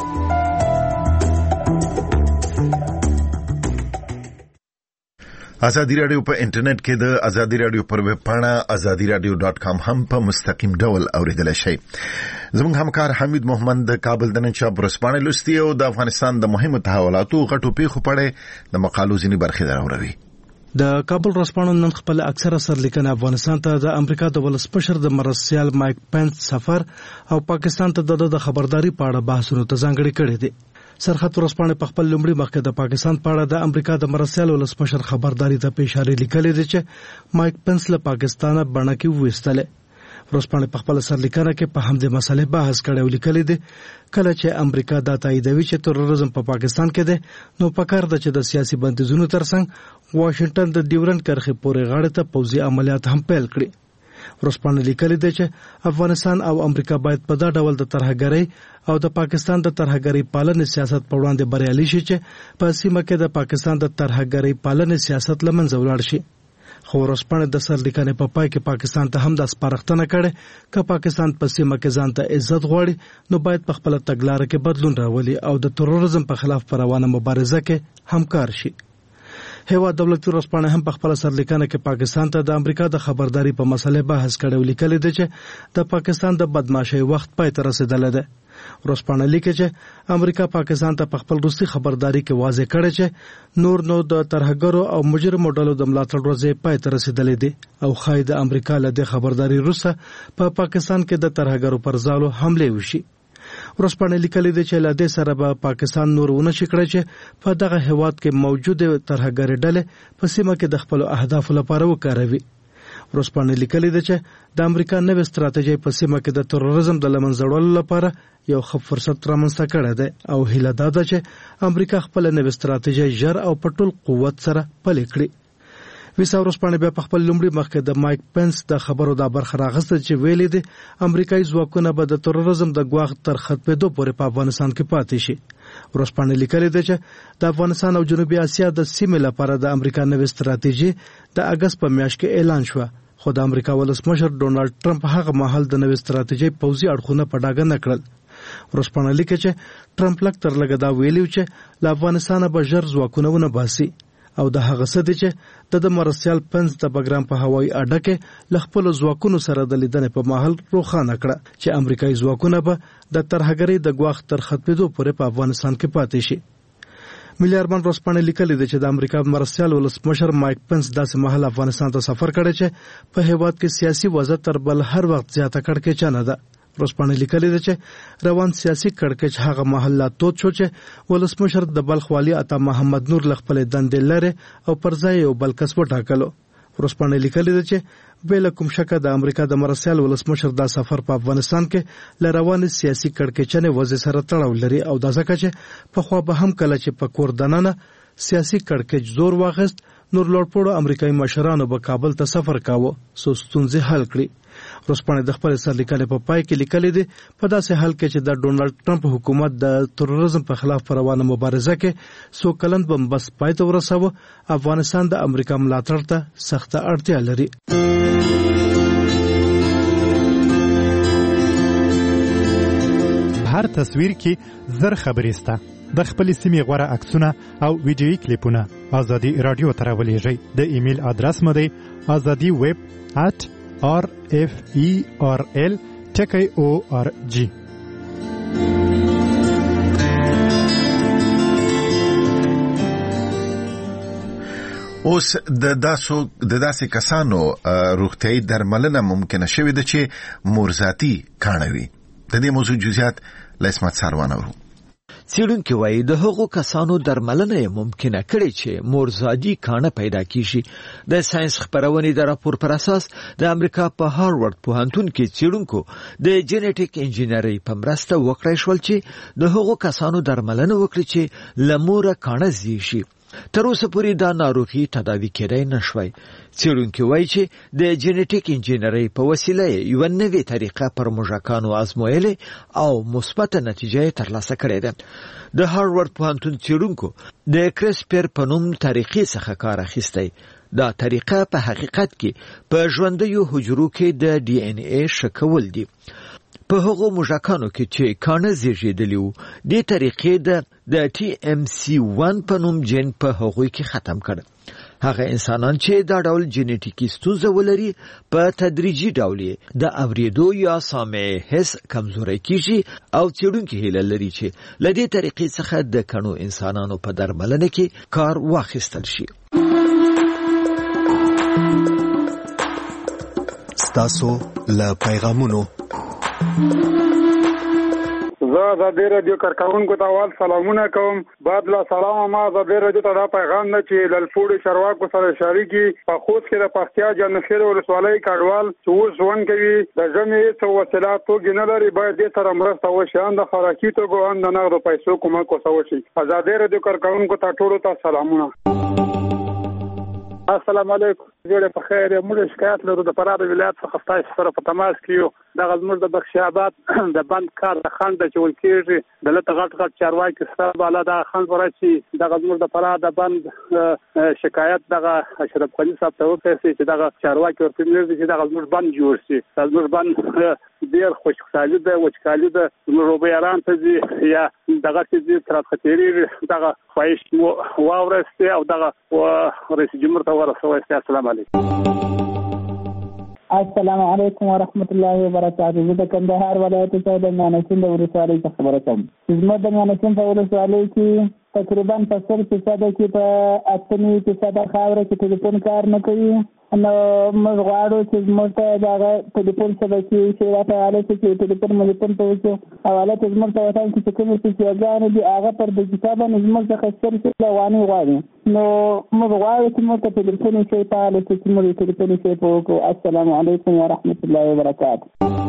ازادي رادیو په انټرنیټ کې د ازادي رادیو پر ویب پاڼه azadiradio.com هم په مستقیم ډول اوریدل شي. زموږ همکار حمید محمد د کابل د نن شب ورځپاڼې لوستي او د افغانستان د مهمو تحولاتو غټو پیښو په اړه د مقالو ځینې برخې راوړي.
د کابل ورځپاڼې نن خپل اکثره سرلیکنه افغانستان ته د امریکا د ولسمشر د مرستیال مایک پنس سفر او پاکستان ته د خبرداري په اړه بحثونه ته ځانګړي کړي دي. سرحد ورځپاڼې په خپل لومړي مخ کې د پاکستان په اړه د امریکا د مرستیال ولسمشر خبرداري ته اشاره لیکلې ده چې مایک پنس له پاکستانه بڼه کې وېستله. ورځپاڼې په خپل سرلیکنه کې په همدې مسلې بحث کړی او لیکلي دي کله چې امریکا دا تاییدوي چې تروریزم په پاکستان کې ده نو پکار ده چې د سیاسي بندیزونو ترڅنګ واشنگټن د ډیورنډ کرښې پورې غاړه ته پوځي عملیات هم پیل کړي. ورځپاڼې لیکلي ده چې افغانستان او امریکا باید په دا ډول د ترهګرۍ او د پاکستان د ترهګرۍ پالنې سیاست په وړاندې بریالي شي چې په سیمه کې د پاکستان د ترهګرۍ پالنې سیاست له منځه ولاړ شي. خو ورځپاڼې د سرلیکنې په پای کې پاکستان ته هم د سپارښتنه کړې چې پاکستان په سیمه کې ځان ته عزت غواړي نو باید په خپل تګلارې کې بدلون راولي او د تروریزم په خلاف پر روانه مبارزه کې همکار شي. هوا دولتي ورځپاڼه هم په خپل سرلیکنه کې پاکستان ته د امریکا د خبرداري په مسلې بحث کړی او لیکلي ده چې د پاکستان د بدمعشۍ وخت پای ته رسیدلی ده. ورځپاڼه لیکي چې امریکا پاکستان ته په خپل روسي خبرداري کې واضح کړی چې نور نو د ترهګرو او مجرمو ډلو د ملاتړ ورځې پای ته رسیدلی دي او ښایي د امریکا له دې خبرداري وروسته په پاکستان کې د ترهګرو پر ځالو حملې وشي. ورځپاڼه لیکلي ده چې له دې سره به پاکستان نور ونه شي کړی چې په دغه هیواد کې موجوده ترهګرې ډلې په سیمه کې د خپل اهدافو لپاره وکاروي. ورسپانې لیکلي ده چې د امریکا نوې ستراتیژي په سیمه کې د تروریزم د لمنځه وړلو لپاره یو ښه فرصت رامنځته کړی دی او هیله دا ده چې امریکا خپل نوې ستراتیژي ژر او په ټول قوت سره پلي کړي. ویسا ورسپانې بیا په خپل لومړي مخکې د مایک پنس د خبرو د برخه راغسته چې ویلي دي امریکایي ځواکونه به د تروریزم د ګواښ تر ختمېدو پورې په افغانستان کې پاتې شي. ورسپانې لیکلي ده چې د افغانستان او جنوبي اسیا د سیمې لپاره د امریکا نوې ستراتیژي د اگست په میاشت کې اعلان شوه، خو د امریکا ولسمشر ډونالد ټرمپ هغه مهال د نوې ستراتیژي پوځي اړخونه په ډاګه نه کړل. ورسپانې لیکي چې ټرمپ لږ تر لږه دا ویلي چې له افغانستانه به ژر ځواکونه ونه باسي او د هغه څه دي چې د مرسیال پنس د بګرام په هوایي اډه کې له خپلو ځواکونو سره د لیدنې په مهال روښانه کړه چې امریکایي ځواکونه به د ترهګرۍ د ګواښ تر ختمېدو پورې په افغانستان کې پاتې شي. ملي ارمان ورسپانې لیکلي دي چې د امریکا مرسیال ولسمشر مایک پنس داسې مهال افغانستان ته سفر کړی چې په هیواد کې سیاسي وضع تر بل هر وخت زیاته کړکېچنه ده. ورسپانې لیکلي ده چې روان سیاسي کړکېچ هغه مهال لا تود شو چې ولسمشر د بلخ والي عطا محمد نور له خپلې دندې لرې او پر ځای یو بل کس وټاکلو. ورسپانې لیکلي ده چې بې له کوم شکه د امریکا د مرسیال ولسمشر دا سفر په افغانستان کې له روانې سیاسي کړکېچنې وضع سره تړاو لري او دا ځکه چې پخوا به هم کله چې په کور دننه سیاسي کړکېچ زور واخیست نور لوړپوړو امریکایي مشرانو به کابل ته سفر کاوه څو ستونزې حل کړي. ورسپانې د خپل سرلیکنې په پای کې لیکلي دي په داسې حال کې چې د ډونالد ټرمپ حکومت د تروریزم په خلاف په روانه مبارزه کې څو کلن بمبست پای ته ورساوه، افغانستان د امریکا ملاتړ ته سخته اړتیا لري.
هر تصویر کې زر خبرې سته. د خپل سیمې غوړه عکسونه او ویډیويي کلیپونه ازادي رادیو ته راولېږئ. د ایمیل ادرس مو دی azadiweb@referl.org.
اوس د داسې کسانو روغتیايي درملنه ممکنه شوې ده چې مورزاتي کاڼوي. د دې موضوع جزئیات له اسمت ساروان اورو.
څېړونکي وایي د هغو کسانو درملنه یې ممکنه کړې چې مورزادي کاڼه پیدا کیږي. د ساينس خپرونې د راپور پر اساس د امریکا په هاروارد پوهنتون کې څېړونکو د جینیټیک انجینرۍ په مرسته وکړای شول چې د هغو کسانو درملنه وکړي چې له موره کاڼه زیږي. تر اوسه پورې دا ناروغي تداوي کېدای نشوي. څېړونکي وایي چې د جینیټیک انجینرۍ په وسیله یو نوې طریقه پر موږکانو آزمویلې او مثبته نتیجه ترلاسه کړې ده. د هاروارد پوهنتون څېړونکو د کرسپر په نوم طریقې څخه کار اخیستی. دا طریقه په حقیقت کې په ژوندیو حجرو کې د ډي ان اے شکول دي. په هغو موږکانو کې چې کاڼه زیږېدلي وو، دې طریقې د TMC1 په نوم جین په هغوی کې ختم کړ. هغه انسانان چې دا ډول جینیټیکي ستونزه ولري په تدریجي ډول د اوریدو یا سامع حس کمزوري کیږي او څېړونکي هیله لري چې له دې طریقې څخه د کڼو انسانانو په درملنه کې کار واخیستل شي.
ستاسو له پیغامونو
زه د رادیو کارکونکو ته اول سلامونه کوم. بعد لا سلام ما د رادیو ته دا پیغام نه چې للپوړي چارواکو سره شریکي په خوست کې د پختیا جنخیر ولسوالۍ کډوال څو ژوند کوي د جمعې څو وسیلات توګه نه لري، باید دې سره مرسته وشي. ان د خوراکي توګه ان د نغدو پیسو کومک وشي. ازادي رادیو کارکونکو ته ټولو ته سلامونه. السلام علیکم. جوړه په خیر. موږ شکایت لرو د فراه ولایت څخه تاسو سره په تماس کې یو. د غزمر د بخش آباد د بند کار د خند چې ولکېږي د لته غټ چارواکي سره بالا د خند ورچی د غزمر د فراه د بند شکایت دغه اشرف خلیل صاحب ته وکړي چې دغه چارواکي ورته مېږي چې د غزمر بند جوړ شي. غزمر بند ډیر خوشحالي ده وچکالي ده روبيران ته دي یا دغه چې تر خطرې دغه خواهش واورسته او دغه رئیس جمهور ته ورسوي. السلام علیکم.
السلام علیکم ورحمت الله وبرکاته. زه د کندهار ولایت څخه د مانسین د ولسوالۍ څخه خبره کوم. زموږ د مانسین په ولسوالۍ کې تقریبا په 100% کې په 80% خاوره کې ټلیفون کار نه کوي. نو موږ غواړو چې زموږ ته دغه ټلیفون شبکې چې راته حالت چې ټلیفون ملیفون ته وشو او حالت زموږ په وطن کې چې کومې سیاګانې دي هغه پر ډیجیټال باندې زموږ څخه ستر روانې غواړي. نو موږ غواړو چې موږ ته ټلیفون شي په حالت چې موږ ټلیفون شي په وکړو. السلام علیکم ورحمت الله وبرکاته.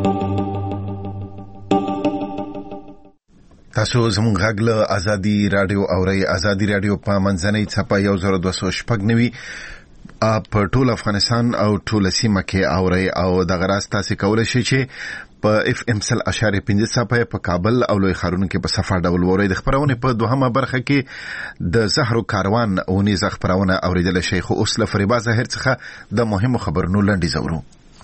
تاسو زموږ غږ له ازادي رادیو اورئ. ازادي رادیو په منځنۍ څپه 1290 په ټول افغانستان او ټول سیمه کې اورئ او دغه راز تاسو کولای شئ چې په FM 100.5 صفحه په کابل او لوی ښارونو کې په صفه ډول وورئ. د خبرونه په دوهمه برخه کې د زهرو کاروان او نيز خبرونه اوریدل شي. خو اوس له فریبا زهر څخه د مهمو خبرونو لنډی زورو.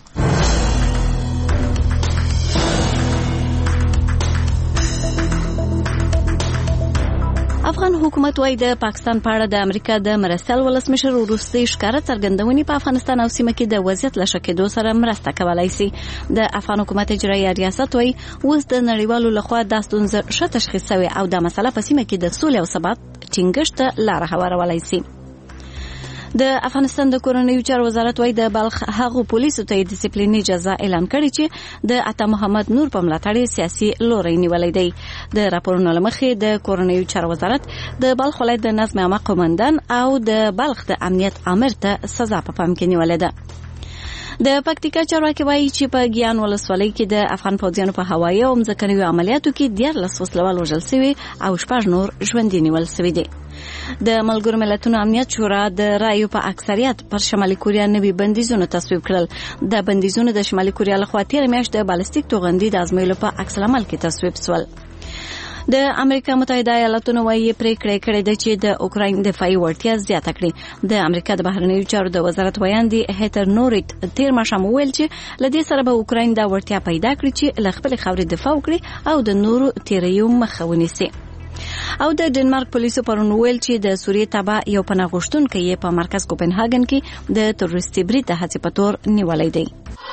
افغان حکومت وايي د پاکستان په اړه د امریکا د مرستیال ولسمشر وروستي ښکاره څرګندونې په افغانستان او سیمه کې د وضعیت له ښه کېدو سره مرسته کولی شي. د افغان حکومت اجرایي ریاست وايي اوس د نړیوالو لخوا د ستونزې ښه تشخیص شوی او د مسله په سیمه کې د سولې او ثبات ټینګښت ته لار هوارولی شي. د افغانستان د کورنیو چارو وزارت وايي د بلخ هغو پولیسو ته ډیسپلیني جزا اعلان کړې چې د عطا محمد نور په ملاتړ سیاسي لوري نیولې دی. د راپورونو لمخې د کورنیو چارو وزارت د بلخ ولایت د نظم عامه قومندان او د بلخ د امنیت امر ته سزا په پام کې نیولې ده. د پکتیکا چارواکي وایي چې په ګیان ولسوالۍ کې د افغان پوځیانو په هوایي او ځمکنیو عملیاتو کې 14 وسلوال وژل شوي او 6 نور ژوندي نیول شوي دي. د ملګرو ملتونو امنیت شورا د رایو په اکثریت پر شمالي کوریا نوي بندیزونه تصویب کړل. د بندیزونو د شمالي کوریا لخوا تیر میاشت د بالستیک توغندي د ازمویلو په عکس العمل کې تصویب شول. د امریکا متحده ایالاتونو وايي پریکړه کړې ده چې د اوکراین دفاعي وړتیا زیاته کړي. د امریکا د بهرنیو چارو د وزارت ویاندې هیتر نورت تیر ماښام ویل چې لدې سره به اوکراین دا وړتیا پیدا کړي چې له خپل خاورې دفاع وکړي او د نورو تیریو مخه ونیسي. او د ډنمارک پولیسو پرون ویل چې د سوریې تبع یو پناه غوښتونکی یې په مرکز کوپنهاګن کې د تروریستي برید د هڅې په تور نیولی دی.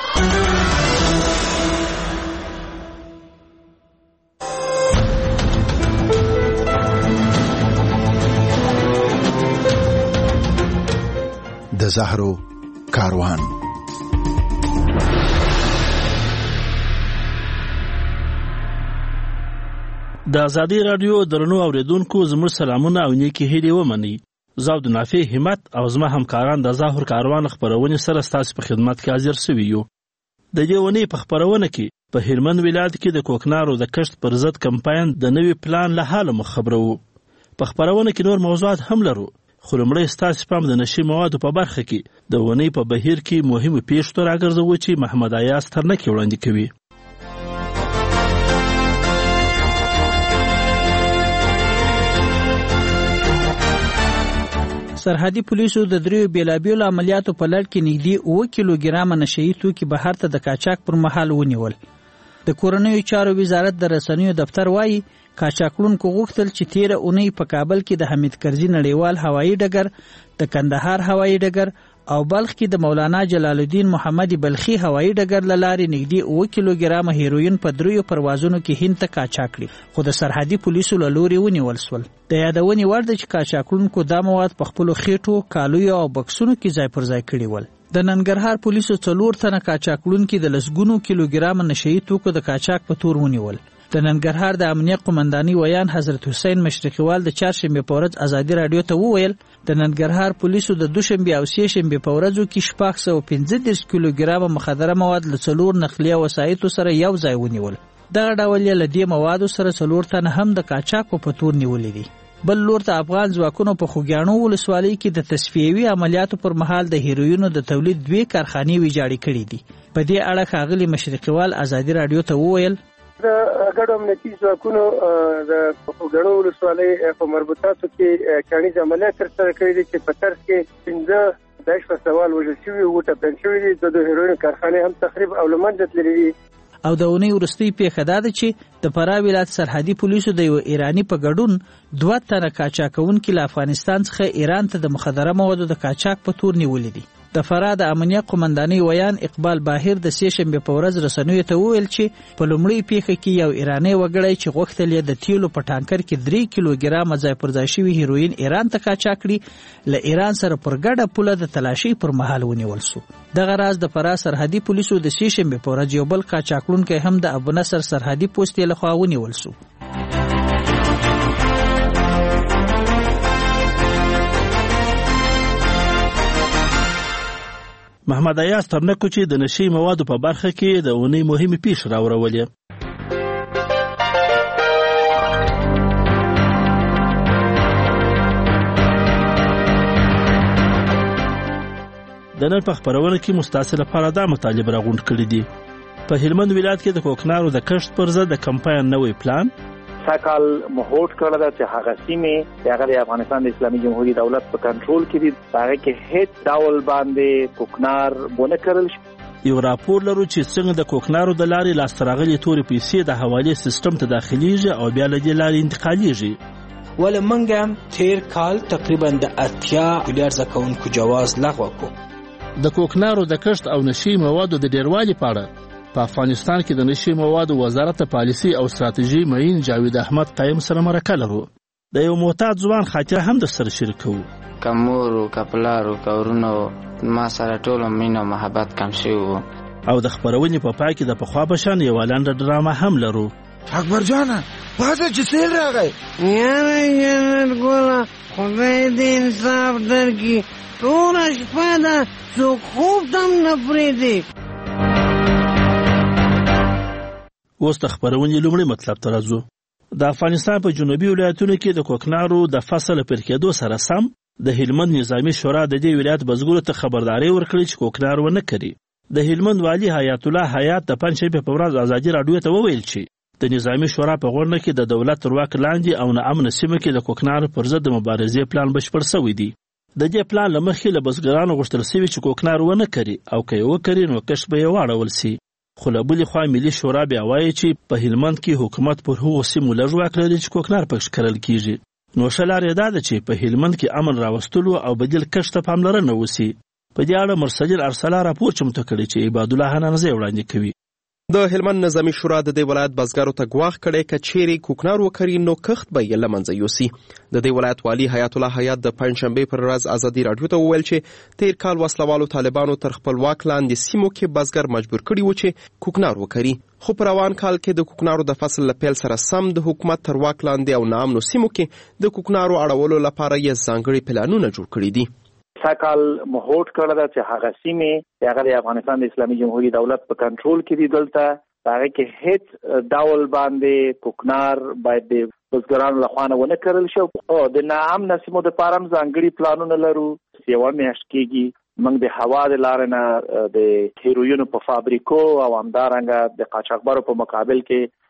د زهرو کاروان.
د ازادي رادیو درنو اوریدونکو زموږ سلامونه او نیکی هیلې ومني. زه عبدالنافع همت او زما همکاران د زهرو کاروان خبرونه سره ستاسو په خدمت کې حاضر شوي یو. د دې ونې په خبرونه کې په هلمند ولایت کې د کوکنارو د کښت پر ضد کمپاین د نوي پلان له حاله مخبرو. په خبرونه کې نور موضوعات هم لرو. خو لومړی ستاسو پام د نشي موادو په برخه کې د ونې په بهیر کې مهمه پیښو راګرځو چې محمد ایاز ترنکي وړاندې کوي.
سرحدي پولیسو د دریو بیلابیلو عملیاتو په لړ کې نږدې 9 کیلوګرام نشئی توکي بهر ته د قاچاق پر مهال ونیول. د کورنیو چارو وزارت د رسنیو دفتر وایي قاچاقونکو غوښتل چې تیره اونۍ په کابل کې د حمید کرزي نړیوال هوایي ډګر، د کندهار هوایي ډګر او بلخ کې د مولانا جلال الدین محمد بلخي هوایي ډګر لارې نږدې 9 کیلوګرام هیروین په دریو پروازونو کې هند ته قاچاق کړي، خو د سرحدي پولیسو له لوري ونیول شول. د یادونې وړ ده چې قاچاقونکو دا مواد په خپلو خېټو، کالیو او بکسونو کې ځای پر ځای کړي ول. د ننګرهار پولیسو 4 تنه قاچاقونکو د لسګونو کیلوګرام نشئی توکو د قاچاق په تور ونیول. د ننګرهار د امنیت قومنداني ویان حضرت حسین مشرقیوال د چهارشنبه په ورځ ازادي رادیو ته وویل د ننګرهار پولیسو د دوشنبه او سهشنبه په ورځو کې 615 کیلوګرام مخدره مواد له 4 نقلیه وسایطو سره یو ځای ونیول. دغه ډول یې له دې موادو سره 4 تنه هم د قاچاق په تور نیولې دي. بل لور ته افغان ځواکونو په خوګیاڼو ولسوالۍ کې د تصفیوي عملیاتو پر مهال د هیروینو د تولید 2 کارخانې ویجاړې کړې دي. په دې اړه ښاغلي مشرقیوال ازادي رادیو ته وویل
د ګډو امنیتي ځواکونو د خوګیاڼو ولسوالۍ په مربوطاتو کې کاڼیز عملیات ترسره کړي دي چې په ترڅ کې 15 وسلوال وژل شوي او ټپیان شوي دي. د هیروین کارخانې هم تخریب او له منځه تللي دي.
او د اونۍ وروستۍ پیښه دا ده چې د فراه ولایت سرحدي پولیسو د یو ایرانی په ګډون 2 تنه قاچاقونکي له افغانستان څخه ایران ته د مخدره موادو د قاچاق په تور نیولې دي. د فراه د امنیه قومندانۍ ویان اقبال باهر د سېشنبې په ورځ رسنیو ته وویل چې په لومړۍ پیښه کې یو ایرانی وګړی چې غوښتل یې د تیلو په ټانکر کې 3 کیلوګرامه ځای پر ځای شوي هیروین ایران ته قاچاق کړي له ایران سره پر ګډه پوله د تلاشۍ پر مهال ونیول شو. دغه راز د فراه سرحدي پولیسو د سېشنبې په ورځ یو بل قاچاقونکی هم د ابو نصر سرحدي پوستې لخوا ونیول شو.
محمد ایاز ترنکو چې د نشي موادو په برخه کې د اونۍ مهمې پیښې راوړولې. د نن په خپرونه کې مستاسې لپاره دا مطالب راغونډ کړي دي. په هلمند ولایت کې د کوکنارو د کښت پر ضد د کمپاین نوی پلان
ساکال مهوټ کړل دا چې هغه سیمې هغه د افغانستان د اسلامي جمهوریت دولت په کنټرول کې دي، هغه کې هیڅ ډول باندې کوکنار بونه کړل شي.
یو راپور لرو چې څنګه د کوکنارو د لارې لاسته راغلي تورې پیسې د حوالې سیستم ته داخليږي او بیا له دې لارې انتقالېږي.
ول منګم تیر کال تقریبا د 80 میلیارډ زکونکو جواز لغوه کو.
د کوکنارو د کښت او نشي موادو د ډیروالي په اړه په افغانستان کې د نشي موادو وزارت پالیسي او ستراتیژي معین جاوید احمد قائم سره مرکه لرو. د یو معتاد ځوان خاطره هم د سره شریکو.
کمورو کپلارو کورونو ما سره ټول مینه محبت کم شو.
او د خبرونې په پای کې د پخوا بشان یو لاندې ډرامه هم لرو.
اکبر جانا پاتې چې سیل راغی
یاره جنت ګولا خدای دې انصاف درکړي ټوله شپه ده څوک خوب دم نه پرېږدي.
اوس د خبرونې لومړی مطلب ته راځو. د افغانستان په جنوبي ولایتونو کې د کوکنارو د فصل پر کېدو سره سم د هلمند نظامی شورا د دې ولایت بزګرو ته خبرداري ورکړي چې کوکنار ونه کړي. د هلمند والی حیات الله حیات د پنځشنبې په ورځ ازادي راډیو ته وویل چې د نظامی شورا په غونډه کې د دولت تر واک لاندې او ناامن سیمو کې د کوکنار پر ضد د مبارزې پلان بشپړ شوی دی. د دې پلان له مخې له بزګرانو غوښتل شوي چې کوکنار ونه کړي او که یې وکړي نو کښت به یې واړول شي. خو له بلې خوا ملي شورا بیا وایي چې په هلمند کې حکومت پر هغو سیمو لږ واک لري چې کوکنار پکې کرل کیږي. نو ښه لاره دا ده چې په هلمند کې امن راوستلو او بدیل کښت ته پاملرنه وشي. په دې اړه مرسل ارسلا راپور چمتو کړی چې عباد الله حنانزی وړاندې کوي.
د هلمند نظامی شورا د دې ولایت بزګرو ته ګواښ کړی که چیرې کوکنار وکړي نو کښت به یې له منځه یوسي. د دې ولایت والي حیات الله حیات د پنجشنبې پر ورځ ازادي راډیو ته وویل چې تیر کال وسلوالو طالبانو تر خپلواک لاندې سیمو کې بزګر مجبور کړي و چې کوکنار وکړي. خو په روان کال کې د کوکنارو د فصل له پیل سره سم د حکومت تر واک لاندې او ناامنو سیمو کې د کوکنارو اړولو لپاره یې ځانګړي پلانونه جوړ کړي دي.
ساکال مهوټ کړل دا چې هغه سیمې هغه د افغانستان د اسلامي جمهوریت دولت په کنټرول کې دي، دلته هغه کې هیڅ ډول باندې کوکنار باید د بزګرانو لخوا ونه کرل شي. او د ناامن سیمو د پارم ځانګړي پلانونه لرو. یوه میاشت کېږي موږ د هوا د لارې نه د هیروینو په فابریکو او همدارنګه د قاچاقبرو په مقابل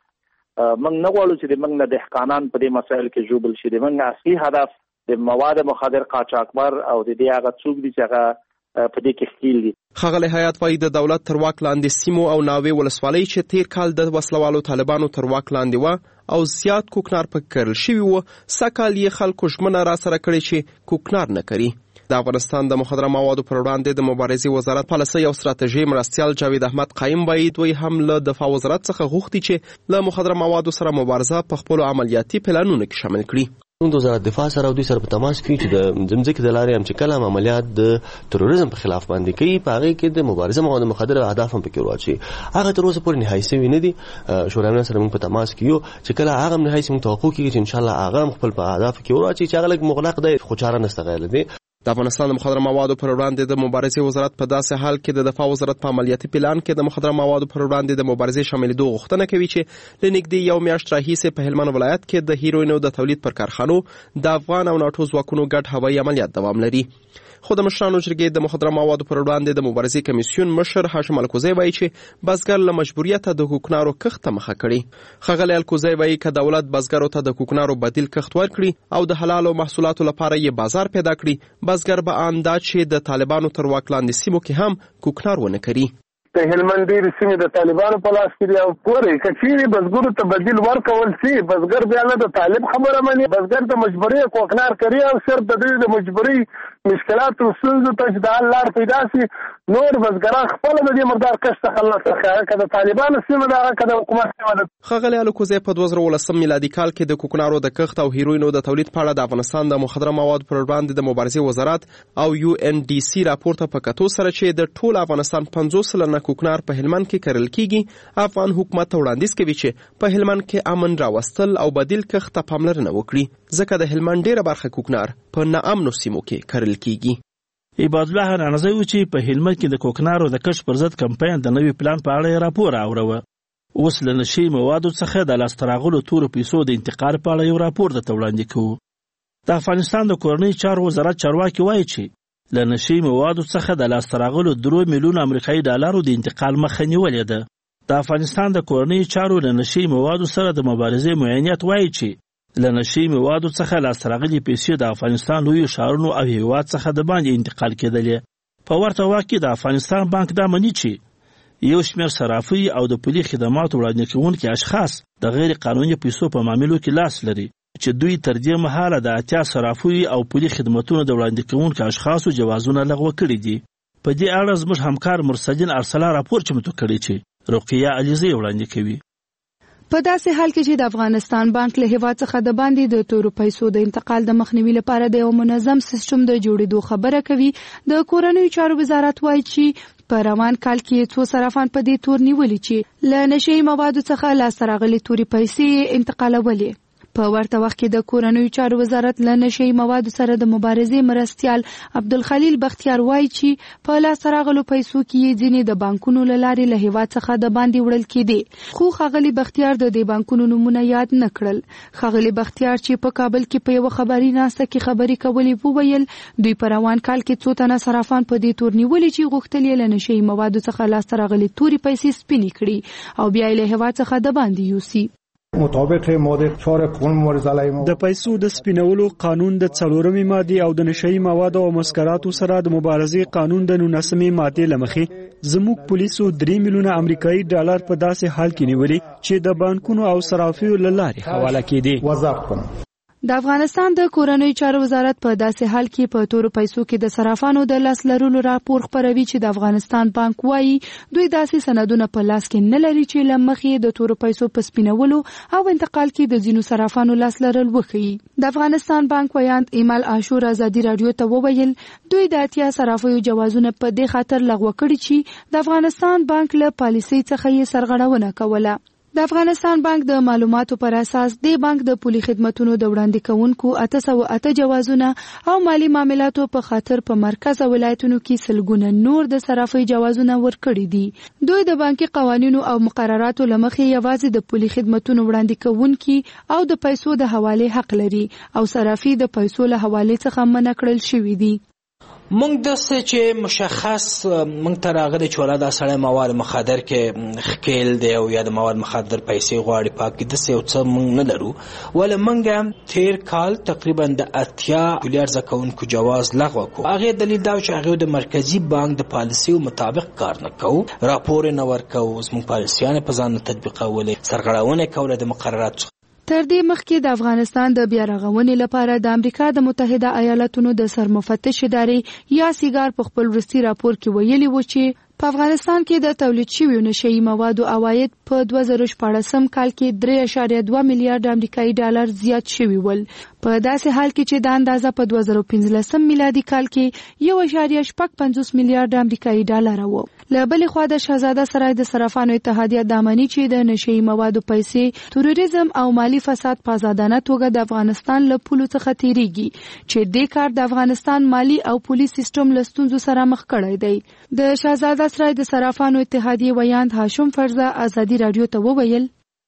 کې موږ نه غواړو چې موږ نه دهقانان په دې مسایل کې ژوبل شي. موږ اصلي هدف د مواد مخدر قاچاقبر او د دې هغه څوک دي چې هغه په دې کې ښکیل دي.
ښاغلی حیات وایي د دولت تر واک لاندې سیمو او ناوې ولسوالۍ چې تیر کال د وسلوالو طالبانو تر واک لاندې وه او زیات کوکنار پکې کرل شوي وو، سږکال یې خلکو ژمنه راسره کړې چې کوکنار نه کوي. د افغانستان د مخدره موادو پر وړاندې د مبارزې وزارت پالیسي او ستراتیژي مرستیال جاوید احمد قایم وایي دوی هم له دفاع وزارت څخه غوښتي چې له مخدره موادو سره مبارزه په خپلو عملیاتي پلانونو کې شامل کړي.
د وزارت دفاع سره او دوی سره په تماس کې چې د ځمکې د لارې هم چې کله عملیات د تروریزم په خلاف باندې کوي په هغې کې د مبارزه مواد مخدره اهداف هم پکې واچوي. هغه تر اوسه پورې نهایي شوي نه دي. شورا امنیت سره موږ په تماس کې یو چې کله هغه هم نهایي شي موږ توقع کېږي چې انشاءالله هغه هم خپل په اهدافو کې واچوي چې هغه لږ مغلق دی خو چاره نشته غیر دی.
د افغانستان د مخدره موادو پر وړاندې د مبارزې وزارت په داسې حال کې د دفاع وزارت په عملیاتي پلان کې د مخدره موادو پر وړاندې د مبارزې شاملېدو غوښتنه کوي چې له نږدې یو میاشت راهیسې په هلمند ولایت کې د هیروینو د تولید پر کارخانو د افغان او ناټو ځواکونو ګډ هوایي عملیات دوام لري. خو د مشرانو جرګې د مخدره موادو پر وړاندې د مبارزې کمیسیون مشر هاشم الکوزی وایي چې بزګر له مجبوریته د کوکنارو کښت ته مخه کړي. ښاغلی الکوزی وایي که دولت بزګرو ته د کوکنارو بدیل کښت ورکړي او د حلالو محصولاتو لپاره یې بازار پیدا کړي، بزګر به آندا چې د طالبانو تر واک لاندې سیمو کې هم کوکنار ونه کړي.
د هلمند ډېرې سیمې د طالبانو په لاس کې دي او پورې که چیرې بزګرو ته بدیل ورکول شي، بزګر بیا نه د طالب خبره مني، بزګر ته مجبوري کوکنار کوي او صرف د دوی د مجبوري مشکلات او ستونزو ته د حل لار پیدا شي. نور بزګران خپل د دې مقدار کښت خلاص کړي کله طالبانو سیمه دا کله حکومت سیمه ده.
ښاغلی الکوزی په 2019 میلادي کال کې د کوکنارو د کښت او هیروینو د تولید په اړه د افغانستان د مخدره موادو پر وړاندې د مبارزې وزارت او UNDC راپور ته په کتو سره چې د ټول افغانستان 50% کوکنار په هلمند کې کرل کیږي، افغان حکومت ته وړاندیز کوي چې په هلمند کې امن راوستل او بدیل کښت ته پاملرنه وکړي، ځکه د هلمند ډیره برخه کوکنار په ناامنو سیمو کې کرل کیږي.
عباد الله رانزی و چې په هلمند کې د کوکنارو د کښت پر ضد کمپاین د نوي پلان په اړه راپور اوروه. اوس له نشي موادو څخه د لاسته راغلو تورو پیسو د انتقال په اړه یو راپور درته وړاندې کوو. د افغانستان د کورنۍ چارو وزارت چارواکي وایي چې له نشي موادو څخه د لاسته راغلو 3 میلیون امریکایي ډالرو د انتقال مخه نیولې ده. د افغانستان د کورنۍ چارو له نشي موادو سره د مبارزې معاینت وایي چې له نشي موادو څخه لاسته راغلي پیسې د افغانستان لویو ښارونو او هیواد څخه د باندې انتقال کېدلې. په ورته وخت کې د افغانستان بانک دا مني چې یو شمېر صرافي او د پولي خدماتو وړاندې کوونکي اشخاص د غیر قانوني پیسو په معاملو کې لاس لري، چې دوی تر دې مهاله د 80 صرافي او پولي خدماتونو د وړاندې کوونکو اشخاصو جوازونه لغوه کړي دي. په دې اړه زموږ همکار مرسدین ارسلا راپور چمتو کړی چې رقیه علیزی وړاندې کوي.
په داسې حال کې چې د افغانستان بانک له هیواد څخه د باندې د تورو پیسو د انتقال د مخنیوي لپاره د یو منظم سیستم د جوړېدو خبره کوي، د کورنیو چارو وزارت وایي چې په روان کال کې څو صرافان په دې تور نیولي چې له نشي موادو څخه لاسته راغلي توري پیسې انتقالولې. په ورته وخت کې د کورنیو چارو وزارت له نشي موادو سره د مبارزې مرستیال عبدالخلیل بختیار وایي چې په لاسته راغلو پیسو کې ځینې د بانکونو له لارې له هیواد څخه د باندې وړل کېدې، خو ښاغلي بختیار د دې بانکونو نومونه یاد نه کړل. ښاغلي بختیار چې په کابل کې په یوه خبري ناسته کې خبرې کولې وویل دوی په روان کال کې څو تنه صرافان په دې تور نیولي چې غوښتل یې له نشي موادو څخه لاسته راغلي توري پیسې سپینې کړي او بیا یې له هیواد څخه د باندې یوسي.
مطابق ماده 4 قانون مبارزه علیه
د پیسو د سپینولو قانون د 4مې ماده او د نشئی موادو او مسکراتو سره د مبارزې قانون د 19مې ماده لمخې زموږ پولیسو 3 میلیون امریکایي ډالر په داسې حال کې نیولي چې د بانکونو او صرافیو له لارې حواله کېدي.
وضاحت کوم
د افغانستان د کورنیو چارو وزارت په داسې حال کې په تورو پیسو کې د صرافانو د لاس لرلو راپور خپروي چې د افغانستان بانک وایي دوی داسې سندونه په لاس کې نه لري چې له مخې د تورو پیسو په سپینولو او انتقال کې د ځینو صرافانو لاس لرل وښيي. د افغانستان بانک ویاند ایمال عاشور ازادي رادیو ته وویل دوی د 80 صرافیو جوازونه په دې خاطر لغوه کړي چې د افغانستان بانک له پالیسۍ څخه یې سرغړونه کوله. د افغانستان بانک د معلوماتو پر اساس د بانک د پولي خدماتو د وړاندې کوونکو 808 جوازونه او مالی معاملاتو په خاطر په مرکز او ولایتونو کې سلګونه نور د صرافي جوازونه ورکړي دي. دوی د بانکي قوانینو او مقرراتو لمخې یوازې د پولي خدماتو وړاندې کوونکي او د پیسو د حواله حق لري او صرافي د پیسو له حواله څخه منع کړل شوی دي.
مونږ د څه چې مشخص مونږ ته راغلی چې ولا دا سړی مواد مخدر کې ښکیل دی او یا د مواد مخدر پیسې غواړي پاکې داسې یو څه مونږ نه لرو. ولې مونږ تیر کال تقریبا د 80 ډالر زکونکو جواز لغوه کړو. هغې دلیل دا چې هغې د مرکزي بانک د پالیسیو مطابق کار نه کوو، راپور یې نه ورکوو، زموږ پالیسیانې په ځان نه تطبیقولې، سرغړونه یې کوله د مقرراتو.
تر دې مخکې د افغانستان د بیا رغونې لپاره د امریکا د متحده ایالاتونو د سرمفتش ادارې یا سیګار په خپل وروستي راپور کې ویلي و چې په افغانستان کې د تولید شویو نشئی موادو عواید په 2014 کال کې 3.2 میلیارډ امریکایي ډالر زیات شوي ول، په داسې حال کې چې دا اندازه په 2015 میلادي کال کې 1.55 میلیارډ امریکایي ډالر و. له بلې خوا د شهزاده سرای د صرافانو اتحادیه د امني چې د نشئی موادو پیسې تروریزم او مالی فساد په آزادانه توګه د افغانستان له پولو څخه تیریږي چې دې کار د افغانستان مالی او پولیس سیستم له ستونزو سره مخ کړی دی. د شهزاده سرای د صرافانو اتحادیه ویاند هاشم فرزه ازادي رادیو ته وویل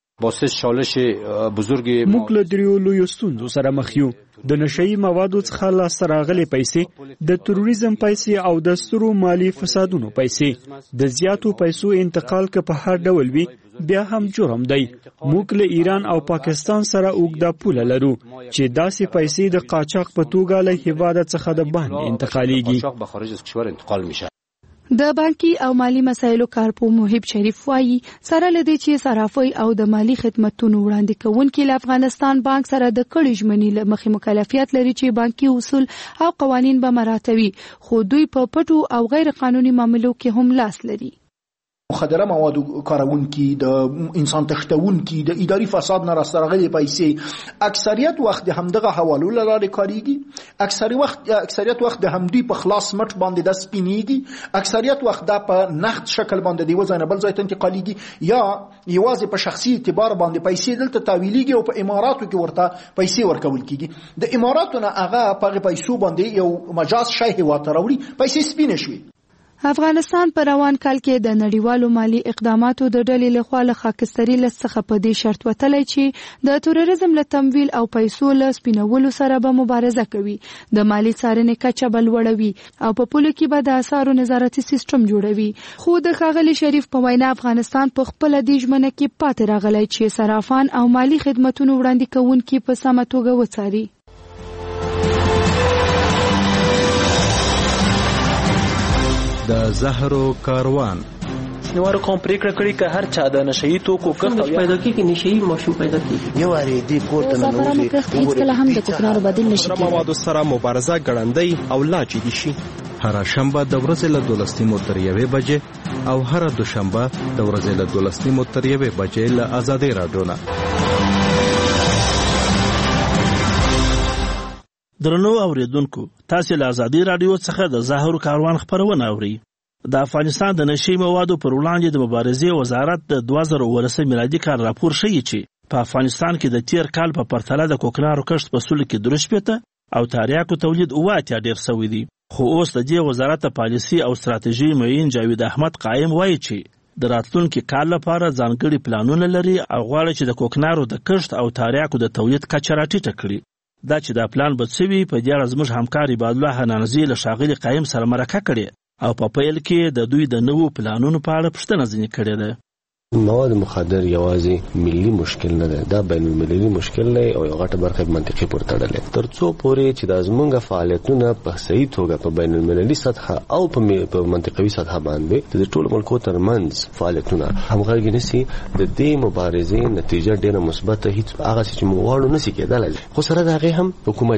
موږ له دریو لویو ستونزو سره مخ یو. د نشئی موادو څخه لاسته راغلي پیسې، د تروریزم پیسې او د سترو مالی فسادونو پیسې. د زیاتو پیسو انتقال که په هر ډول وي بیا هم جرم دی. موږ له ایران او پاکستان سره اوږده پوله لرو چې داسې پیسې د قاچاق په توګه له هیواده څخه د باندې انتقالیږي.
د بانکي او مالی مسایلو کارپو محب شریف وایي سره لدی چې صرافي او د مالی خدماتونو وړاندې کوونکي له افغانستان بانک سره د کړي ژمنې له مخې مکلفیت لري چې بانکي اصول او قوانین به مراعاتوي، خو دوی په پټو او غیر قانوني معاملو کې هم لاس لري.
مخدره موادو کارونکي، د انسان تښتونکي، د اداري فساد نه راسته راغلي پیسې اکثریت وخت د همدغه حوالو له لارې کاریږي، اکثریت وخت د همدوی په خلاص مټ باندې د سپینیږي، اکثریت وخت د په نقد شکل باندې د یو ځای نه بل ځای ته انتقالیږي، یا یوازې په شخصي اعتبار باندې پیسې دلته تاویلیږي او په اماراتو کې ورته پیسې ورکول کیږي. د اماراتو نه هغه په پیسو باندې یو مجاز شی هیواد ته راوړي، پیسې سپینې شوي.
افغانستان په روان کال کې د نړیوالو مالی اقداماتو د ډلې لخوا له خاکستري لست څخه په دې شرط وتلی چې د تروریزم له تمویل او پیسو له سپینولو سره به مبارزه کوي، د مالی څارنې کچه به لوړوي او په پولو کې به د اسعارو نظارتي سیستم جوړوي. خو د ښاغلي شریف په وینا افغانستان په خپله دې ژمنه کې پاتې راغلی چې صرافان او مالی خدمتونو وړاندې کوونکي په سمه توګه وڅاري.
د زهرو کاروان
شنوارو کوم پریکړه کړې که هر چا د نشئی توکو کښت پیدا کیږي، نشئی ماشین پیدا کیږي، یو اړې دی کوټه نه
نوځي هیڅ کله هم د کوکنارو بدیل نشي کېدای.
موادو سره مبارزه ګړندۍ او لا جدي شي.
هر شنبه د ورځې له 12 تر 1 بجې او هر دوشنبه د ورځې له 12 تر 1 بجې له آزادۍ رادیو نه.
درنو اوریدونکو، تاسو له آزادۍ رادیو څخه د زهرو کاروان خبرونه اورئ. د افغانستان د نشئی موادو پر وړاندې د مبارزې وزارت د 2019 میلادي کال راپور ښیي چې په افغانستان کې د تیر کال په پرتله د کوکنارو کښت په سلو کې 3 او تریاکو تولید 8 ډیر شوی دی. خو اوس د دې وزارت پالیسي او ستراتیژي معین جاوید احمد قائم وایي چې د راتلونکي کال لپاره ځانګړي پلانونه لري او غواړي چې د کوکنارو د کښت او تریاکو د تولید کچه راټیټه کړي. دا چې دا پلان به څه وي، په دې اړه زموږ همکار عبادالله حنانزي له ښاغلي قایم سره مرکه کړې او په پیل کې د دوی د نوو پلانونو په اړه پوښتنه ځینې کړې ده.
مواد مخدر یوازې ملي مشکل نه ده، دا بین المللي مشکل دی او یو غټه برخه منطقي پورته تړلې. ترڅو پورې چې د زمونږ فعالیتونه په صحیح توګه په بین المللي سطح او په منطقوي سطح باندې د ټولو ملکو ترمنځ فعالیتونه همغږي نشي، د دې مبارزې نتیجه ډیره مثبت هیڅ هغه چې موږ نشي کېدای. خو سره دا هغه هم حکومت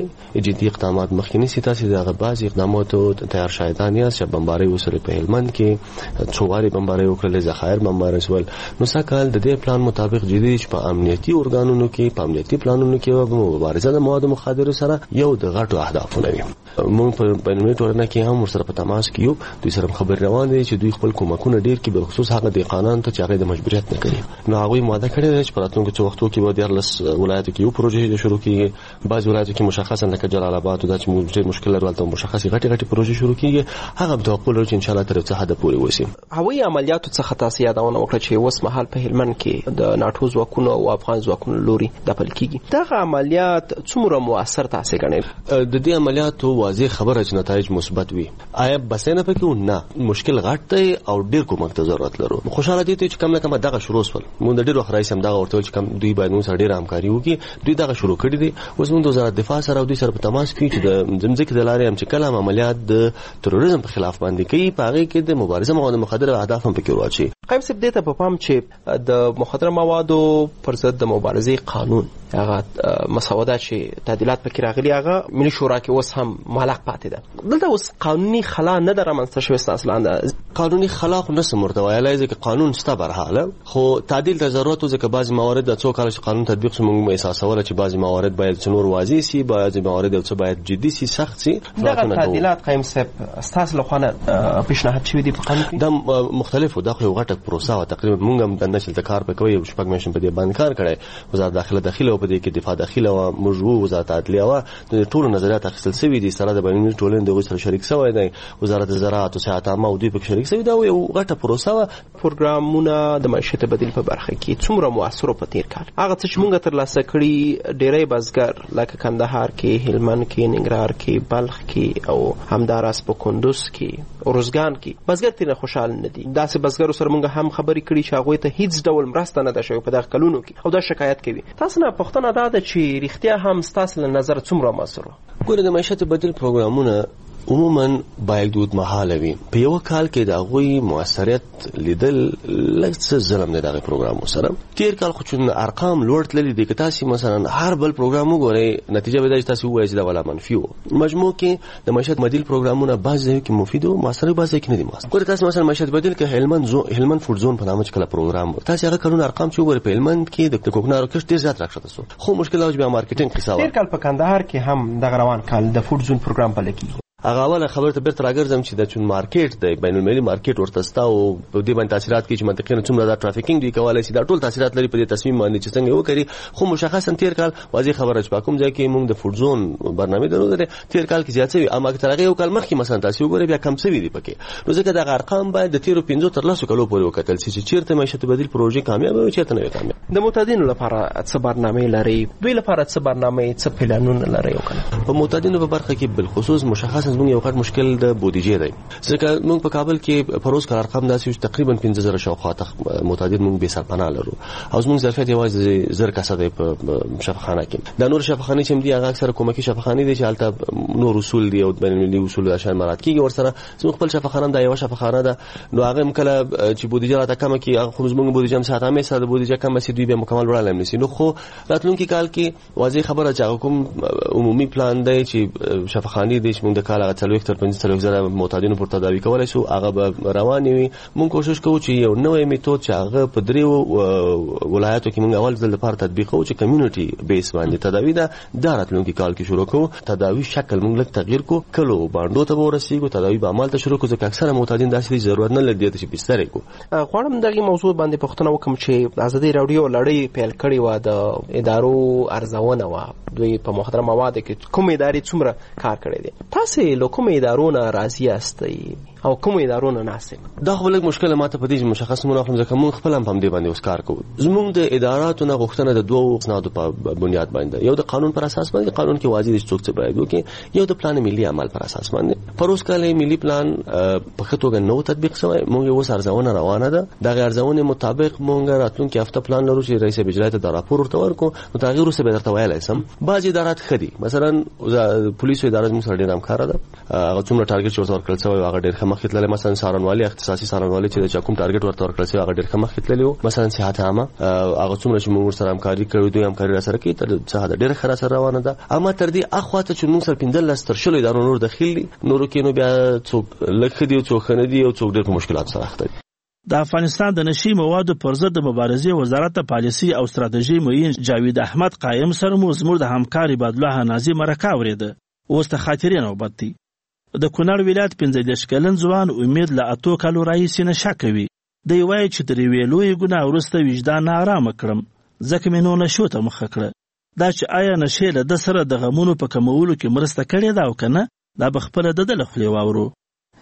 جدي اقدامات مخکې نشي. تاسو دغه بعض اقداماتو تیار شایدان یا چې بمباري وسره په هلمند کې څواري بمباري وکړل، ذخایر بمباري ول. نو سکهال د دې پلان مطابق جدي چې په امنیتي ارګانونو کې په امنیتي پلانونو کې به مبارزه د مواد مخدر سره یو د غټو اهدافونه وي. موږ په بینالمللي ټولنه کې هم ورسره په تماس کې یو، دوی سره خبر روان دي چې دوی خپل کومکونه ډیر کې به خصوص هغه د قانون ته چې هغه د مجبوریت نه کوي. نو هغه ماده کړی دی چې په راتلونکو څو وختو کې به د 14 ولایتو کې یو پروژې شروع کیږي. بعض ولایتو کې مشخصا لکه جلال آباد او د چې مشکل لري مشخصي غټي پروژې شروع کیږي. هغه به توقع لري چې ان شاء الله تر څه حد پورې وسی.
هوایي عملیاتو څخه تاسو یادونه وکړه چې اوس مهال په هلمند کې د ناتو ځواکونو او افغان ځواکونو لوري د پل کیږي. دغه عملیات څومره موثر تاسو ګڼئ؟
د دې عملیاتو واضح خبره چې نتایج مثبت وي. آیا بسنه پکې نه مشکل غټ دی او ډیر کومک ته ضرورت لرو. خوشاله دي چې کم نه کم دغه شروع وسول. مونږ د ډیر وخت راځي هم دغه ورته چې کم دوی باید موږ سره ډیر همکاري وکړي. دوی دغه شروع کړی دي. اوس موږ د وزارت دفاع سره او دوی سره په تماس کې چې د زمزک د لارې هم چې کله عملیات د تروریزم په خلاف باندې کوي، په هغه کې د مبارزه مواد مخدر اهداف هم پکې واچي.
قیم صاحب دې ته په پام چې د مخدر موادو پر ضد د مبارزې قانون هغه مسودات چې تعدیلات پکې راغلي هغه ملي شورا کې اوس هم معلق پاتې ده. دلته اوس قانوني خلا نه درمنځته شوی اصلا.
قانوني خلا خو نسم مرتوایله ځکه قانون ستا برحاله، خو تعدیل ته ضرورت ځکه بعضی موارد د څو کال چې قانون تطبیق شو موږ احساسوله چې بعضی موارد باید څنور واضح سي، بعضی موارد او څه باید جدي سي، سخت سي.
دغه تعدیلات قیم صاحب ستاسو له خوا پیشنهاد شوی دی په قانون کې؟
د مختلفو دغه یو غټه پروسه او تقریبا موږ هم د نشل د کار په کوي او شپږ میاشتې په دې باندې کار کړی. وزارت داخله او په دې کې دفاع داخله او موږ وزارت عدلیه او د ټولو نظریات اخیستل شوی دي. سره د بینالمللي ټولنې د سره شریک شوی دی. وزارت زراعت او صحت عامه او دوی په شریک شوی دا یو غټه پروسه.
پروګرامونه د معیشت بدیل په برخه کې څومره موثر په تیر کال هغه څه چې موږ تر لاسه کړی ډیری بزګر لکه کندهار کې، هلمند کې، ننګرهار کې، بلخ کې او همداراز په کندوز کې، اروزګان کې بزګر تیر خوشاله نه دي. داسې بزګر سره موږ هم خبرې کړې چې هغه ته هیڅ ډول مرسته نه ده شوی په دغه کلونو کې او دا شکایت کوي. تاسو نه پښتنه ده چې رښتیا هم ستاسو له نظر څومره موثر
ګوره د معیشت بدیل پروګرامونه عموما باید دود مهاله وي. په یو کال کې د هغوی موثریت لیدل لږ څه ظلم دی دغه پروګرام سره. تیر کال خو چې ارقام لوړ تللي دي، که تاسو مثلا هر بل پروګرام وګورئ نتیجه به دا چې تاسو ووایئ چې دا ولا منفي و. مجموع کې د معیشت بدیل پروګرامونه بعض ځایو کې مفید او موثر، بعض ځایو کې نه دي موثر. ګوره تاسو مثلا معیشت بدیل کې هلمند فوډ زون په نامه چې کله پروګرام تاسو هغه کلونه ارقام چې وګورئ په هلمند کې د کوکنارو کښت ډېر زیات راکښته شو، خو مشکل دا چې بیا مارکیټینګ قصه و.
تیر کال په کندهار کې هم دغه روان کال د فوډ زون پروګرام بل کېږي.
هغه اوله خبره ته بیرته راګرځم چې د چون مارکیټ د بین المللي مارکیټ ورته ستا او په دې باندې تاثیرات کې چې منطقي څومره دا ټرافیکینګ دی کولای شي دا ټول تاثیرات لري په دې تصمیم باندې چې څنګه وکړي. خو مشخصا تیر کال واضح خبره چې په کوم ځای کې موږ د فوډ زون برنامه درلوده تیر کال کې زیات شوی، اما تر هغه یو کال مخکې مثلا تاسو وګورئ بیا کم شوی دی پکې. نو ځکه دا ارقام باید د تیرو 15 تر 10 کلو پورې وکتل شي چې چیرته معیشت بدیل پروژې کامیاب وي چیرته نه کامیاب.
د معتادینو لپاره څه برنامه لري؟ دوی لپاره څه برنامه څه پلانونه لري وکړه؟
په معتادینو په برخه کې بالخصوص مشخصا موږ یو غټ مشکل د بودیجه دی. ځکه موږ په کابل کې پروز کار ارقام داسې تقریبا 15000 شاوخوا معتادین موږ به سرپناه لرو او موږ ظرفیت یوازې زر کسه دی په شفاخانه کې. د نور شفاخانه چې دی هغه اکثره کومکی شفاخانه دي چې حالت نور اصول دی او بین المللي اصول عشان مراد کیږي ورسره موږ خپل شفاخانه د یو شفاخانه ده. نو هغه مکله چې بودیجه راته کم کی هغه خو موږ بودیجه هم ساته مې ساده بودیجه کم سي دوی به مکمل وړاندې نشي. نو خو راتلونکي کال کې واضح خبره چې کوم عمومي پلان دی چې شفاخانه دي چې موږ د کال هغه 40 تر 15000 معتادینو پر تداوی کولای شو هغه به رواني وي. موږ کوشش کوو چې یو نوې میتود چې هغه په دریو ولایتو کې موږ اول ځل لپاره تطبیق کوو چې کمیونټي بیس باندې تداوی ده د راتلونکي کال کې شروع کوو. تداوی شکل موږ لږ تغییر کو کلو باندې ته ورسېږو تداوی به عمل ته شروع کوو ځکه اکثره معتادین داسې ضرورت نه لري چې بستر کو.
غواړم دغه موضوع باندې پوښتنه وکم چې ازادي راډیو لړۍ پیل کړې و د ادارو ارزونه و دوی په محترم مواد کې کوم ادارې څومره کار کړی دي؟ تاسو له کوم ادارو نه راضي یاستئ او کوم ادارو نه ناسئ؟
دا خو لږ مشکل ماته په دې مشخص مونږ ځکه موږ خپل هم په دې باندې اوس کار کوو. زموږ د اداراتو نه غوښتنه د دوه اسنادو په بنیاد باندې یو د قانون پر اساس باندې قانون کې واضح دي څوک څه باید وکړي، یو د پلان ملي عمل پر اساس باندې. پروس کال ملي پلان په خطوګه نو تطبیق شوی. موږ اوس ارزونه روانه ده. د ارزونه مطابق موږ راتلونکي هفته پلان لرو چې رئیس بجلات د راپور ورته ورکو. نو تغییر سره به درته ویلای سم. بعض ادارات خدي مثلا پولیسو اداره موږ سره ډیر همکار ده. هغه څومره ټارګټ چې ورته ورکړل شوی هغه ډیر مخکې تللی. مثلا سارنوالي اختصاصي سارنوالي چې د کوم ټارګټ ورته ورکړل شوی هغه ډیر مخکې تللی. مثلا صحت عامه هغه څومره چې موږ سره همکاري کړو دوی همکاري سره کوي تر څه ډیر ښه سره روانه ده. اما تر دې اخواته چې موږ سره 15 تر شلو ادارو نور داخلي دي نورو کې نو بیا څوک لکه دی او څوک نه دی او څوک ډیر په مشکلات سره اخته دي.
د افغانستان د نشي موادو پر ضد د مبارزې وزارت پالیسي او ستراتیژي معین جاوید احمد قائم سره مو زموږ د همکاري بدلوه نازي مرکه اوریده. اوس ته خاطرې نوبت دی. د کونړ ولایت 15 کلن ځوان امید له اتو کالو راهیسې نشه کوي. دی وایي چې ترې ویلوی ګناه وروسته وجدان آرامه کړم ځکه مې نو نشو ته مخه کړه. دا چې آیا نشې له د سره د غمونو په کمولو کې مرسته کړې ده او که نه دا به خپله د ده له خولې واورو.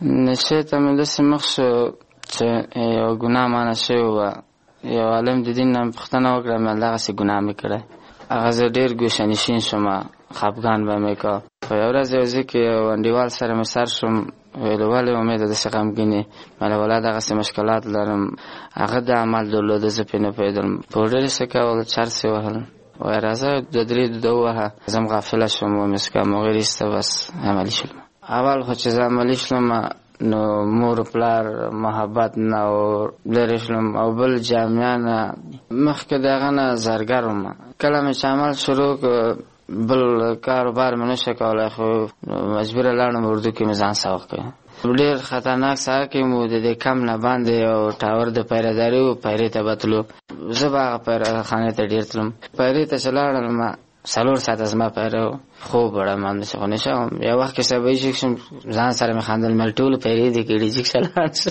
نشې ته مې داسې مخ شو چې یو ګناه مانه شوې وه. یو عالم د دین نه پوښتنه وکړه مې همدغسې ګناه مې کړی. هغه زه ډېر ګوشهنشین شوم خفګان به مې کا. په یو ورځ یو ځای کې یو انډیوال سره مې سر شوم ویلو ولې امیده داسې غمګین یې مله ولا دغسې مشکلات لرم. هغه د عمل درلوده زه پرې نه پوهېدلم. پوډر یې څه کول چرس یې وهل وایي راځه د درې د ووهه. زه هم غافله شوم ومسکه مغیر ایسته بس عملي شلم. اول خو چې زه عملي شلم نو مور پلار محبت نه او لرې شلم او بل جامعه نه مخکې د هغه نه زرګر وم. کله مې چې عمل شروع بل کاروبار مې نشه کولی خو مجبوره لاړم اردو کې مې ځان سوق کړی. ډېر خطرناک سهار کې مو د دې کم نه باندې یو ټاور د پیرهداري و پیرې ته به تلو. زه به هغه پیرهخانې ته ډېر تلم. پیرې ته چې لاړم 4 ساعته زما پیره و. خوب وړم همداسې خو نشه وم. یو وخت کې سبا جیک شم ځان سره مې خندل مې ټولو پیرې دي کړي جیک شه لاړ شه.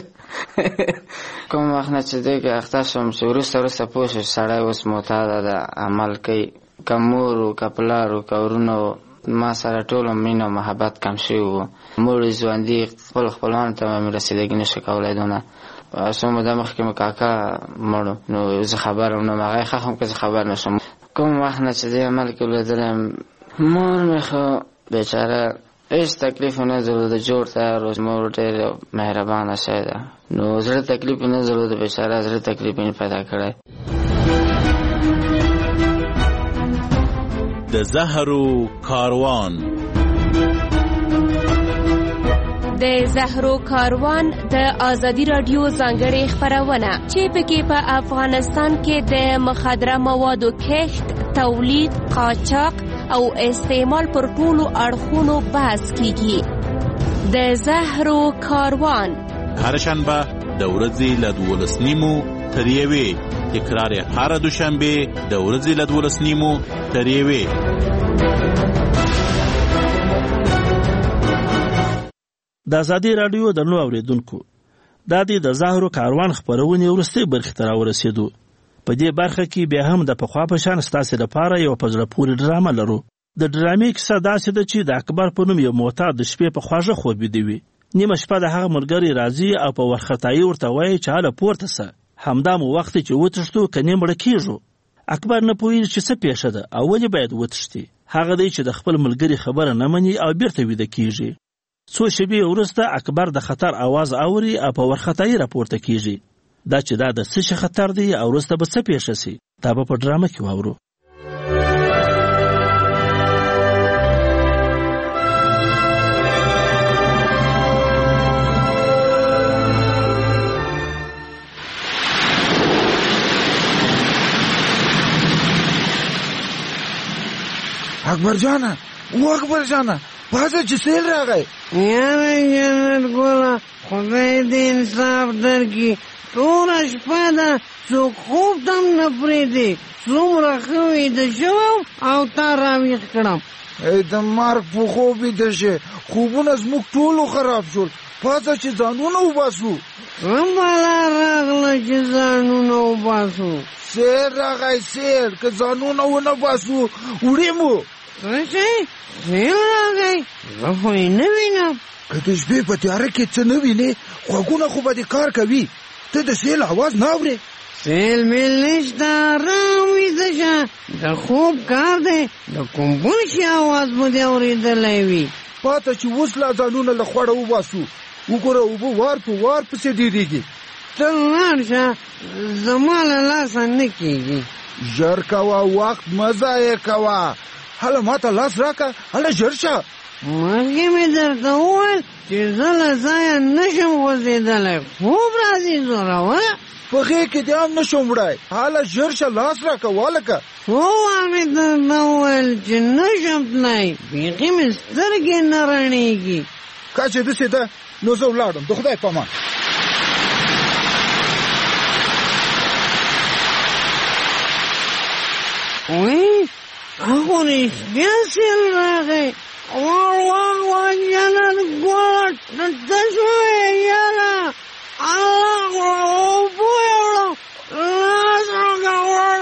کوم وخت نه چې دی کې اخته شوم چې وروسته پوه شو سړی اوس معتاده ده عمل کوي. که مور و که پلار و که ورونه ما سره ټول مینه او محبت کم شوي وو. مور یې ژوندي خپل خپلوانو ته مې رسېدګي نشه کولی دونه. څو موده مخکې مې کاکا مړو نو زه خبر وم نو هغه یې ښه هم که زه خبر نه شم. کوم وخت نه چې دې عمل کې لیدلم مور مې خو بیچاره هیڅ تکلیف نه درلوده جوړ تیار و. مور ډېر مهربانه شی ده نو زړه تکلیف نه درلوده بیچاره زړه تکلیف یې پیدا کړی.
د زهرو کاروان
د زهرو کاروان د آزادي رادیو ځانګړې خپرونه چې پکې په افغانستان کې د مخدره موادو کښت، تولید، قاچاق او استعمال پر ټولو اړخونو بحث کیږي. د زهرو کاروان
هر شنبه د ورځې له 12:30 تر 1 تکرار هر دوشنبه د ورځې له 12:30 تر 1.
د آزادي رادیو د نو اوریدونکو دا د زهرو کاروان خبرونه ورسته برخه تر ورسېدو. په دې برخه کې بیا هم د پخوا په شان ستاسو لپاره یو پزړه پورې ډرامه لرو. د ډرامې کیسه داسې ده چې د اکبر په نوم یو معتاد د شپې په خواږه خوب دی. نیمه شپه د هغه ملګری راځي او په ورختایي ورته وایي چې حاله پورته سه، همدا مو وخت چې وتښتو کني مړ کیږو. اکبر نه پوهیږي چې څه پیښه ده او ولې باید وتښتي. هغه دی چې د خپل ملګری خبره نه مني او بیرته ویده کیږي. څو شېبې وروسته اکبر د خطر आवाज اوري او په ورختایي راپورته کیږي. دا چې دا د څه خطر دی او وروسته به څه پیښه شي دا به په ډرامه کې واورو.
اکبر جانا اکبر جانا پازه چې سیل راغی.
یاره جنت ګوله خدای دې انصاف درکړي. ټوله شپه ده څوک خوب ته هم نه پرېږدي. څومره ښه ویده شوم او تا راویښ کړم.
د مرګ په خوب ویده شې، خوبونه زموږ ټولو خراب شول. پازه چې ځانونه وباسو.
څه بلا راغله چې ځانونه وباسو؟
سیل راغی سیل، که ځانونه ونه باسو وړې مو.
څه شی؟ سیل راغی؟ زه خو یې نه وینم.
که د شپې په تیاره کې څه نه وینې غوږونه خو به دې کار کوي. ته د سیل اواز نه اورې؟
سیل میل نشته، ارام ویده شه. د خوب کار دی، د کوم بل شي اواز به دې اورېدلی وي.
پاته چې اوس لا ځانونه له خوړه وباسو. وګوره اوبه وار په وار پسې ډېرېږي.
ته لاړ شه، زما له لاسه نه کېږي.
ژر کوه، وخت مه ضایع کوه. هله ماته لاس راکړه، هله ژر شه.
مخکې مې درته وویل چې زه له ځایه نشم غورځېدلی. خوب راځي زوروه.
په غېږ کې دې هم نشم وړی. هله ژر شه، لاس راکړه والکه.
څو وار مې درته وویل چې نشم تللی. بیخي مې سترګې نه رڼېږي.
که چې داسې ده نو زه ولاړم. د خدای په امان.
وی هغه رښتیا سیل راغی. واه جنت ګوله ته شوې یاره. الله اوبه یې وړم، لاس راکړه.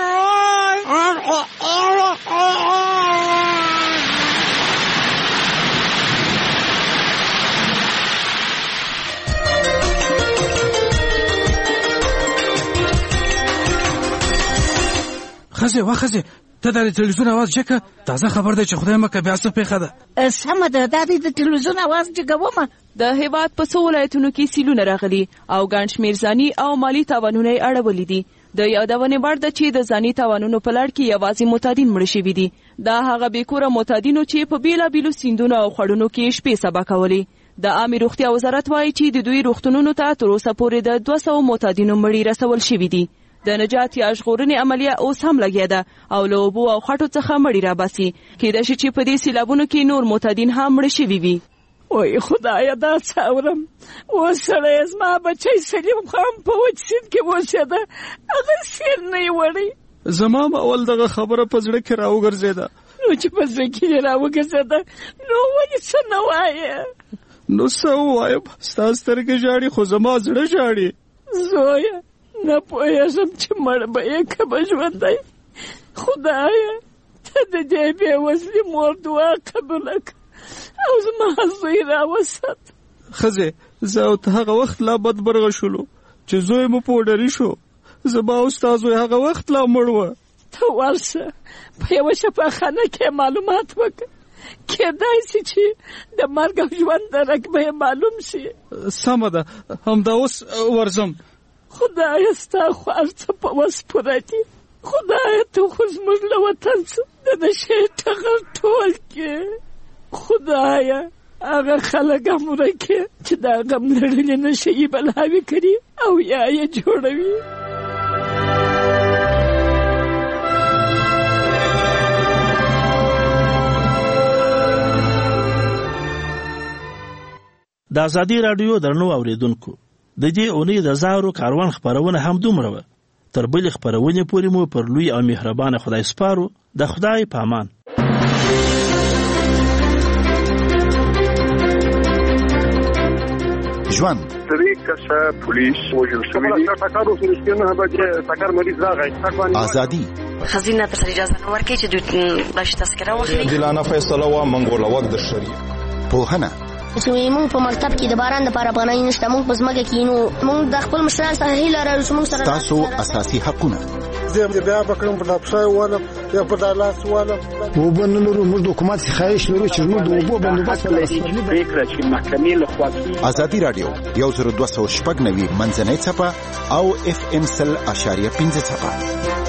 ښځې وښځې ته دا د تلویزیون اواز جګه. تازه خبر دی چې خدای مکه بیا څه پیښه ده.
سمه ده، دا د تلویزیون اواز جګومه.
د هیواد په څو ولایتونو کې سیلونه راغلي او ګڼ شمېر ځاني او مالي تاوانونه یې اړولي دي. د یادونې وړ ده چې د ځاني تاوانونو په لړ کې یوازې معتادین مړه شوي دي. دا هغه بېکوره معتادینو چې په بېلابېلو سیندونو او خړونو کې شپې سبا کولې. د عامې روغتیا وزارت وایي چې د دوی روغتونونو ته تر اوسه پورې د 200 معتادینو مړي رسول شوي دي. د نجات یا ژغورنې عملیه اوس هم لګیا ده او له اوبو او خټو څخه مړي راباسي. کېدای شي چې په دې سیلابونو کې نور معتادین هم مړه شوي وي.
وای خدایه دا څه اورم. اوس سړی زما بچی سلیم خان په وچ سیند کې اوسېده، هغه سیل نه یې وړی.
زما هم اول دغه خبره په زړه کې راوګرځېده.
نو چې په زړه کې یې راوګرځېده نو ولې څه نه وایې؟
نو څه ووایم؟ ستا سترګې ژاړي خو زما زړه ژاړي.
زویه نه پوهېږم چې مړ به یې که به ژوندی. خدایه ته د دې بېوزلي مور دعا قبوله کړه او زما زوی راوسات.
ښځې زه او ته هغه وخت لا بدبرغه شولو چې زوی مو پوډري شو. زما او ستا زوی هغه وخت لا مړ وه.
ته ورشه په یوه شفاخانه کې معلومات وکړه. کېدای شي چې د مرګ او ژوند درک به یې معلوم شي.
سمه ده، همدا اوس ورځم.
خدایه ستا خو هر څه په وس پوره دي. خدایه ته خو زموږ له وطن څخه د نشې ټغر ټول کې. خدایه هغه خلک امره کې چې دا غم لرلې نشي بلهاوي کړي او یا یې جوړوي.
د ازادي رادیو درنو اوریدونکو د دې اونۍ د زارو کاروان خبرونه هم دومره وه. تر بلې خبرونې پورې مو پر لوی او مهربانه خدای سپارو. د خدای په امان.
ژوند
3 کسه پولیس وژل شوي دي. ټکر وسو نه بچي ټکر مریض راغی.
ازادي
خزینه ته اجازه نه ورکړي چې دوی بش تذکره واخلي.
دلانه فیصله وا منګوله وخت د شریعت پوهنه
چې موږ په مکتب کې د باران لپاره افغانۍ نشته، موږ په ځمکه کې نو موږ د خپل مشرانو څخه هیله لرو چې موږ سره
تاسو اساسي حقونه
زه بیا بکرم په داپښای والا یا په دالاس والا
وبنلو موږ د حکومت خواهش لرو چې موږ د وبو بندوبست
فکر چې محکمې له خوا
ازادي رادیو 102.9 منځنۍ چپه او FM 100.5 چپه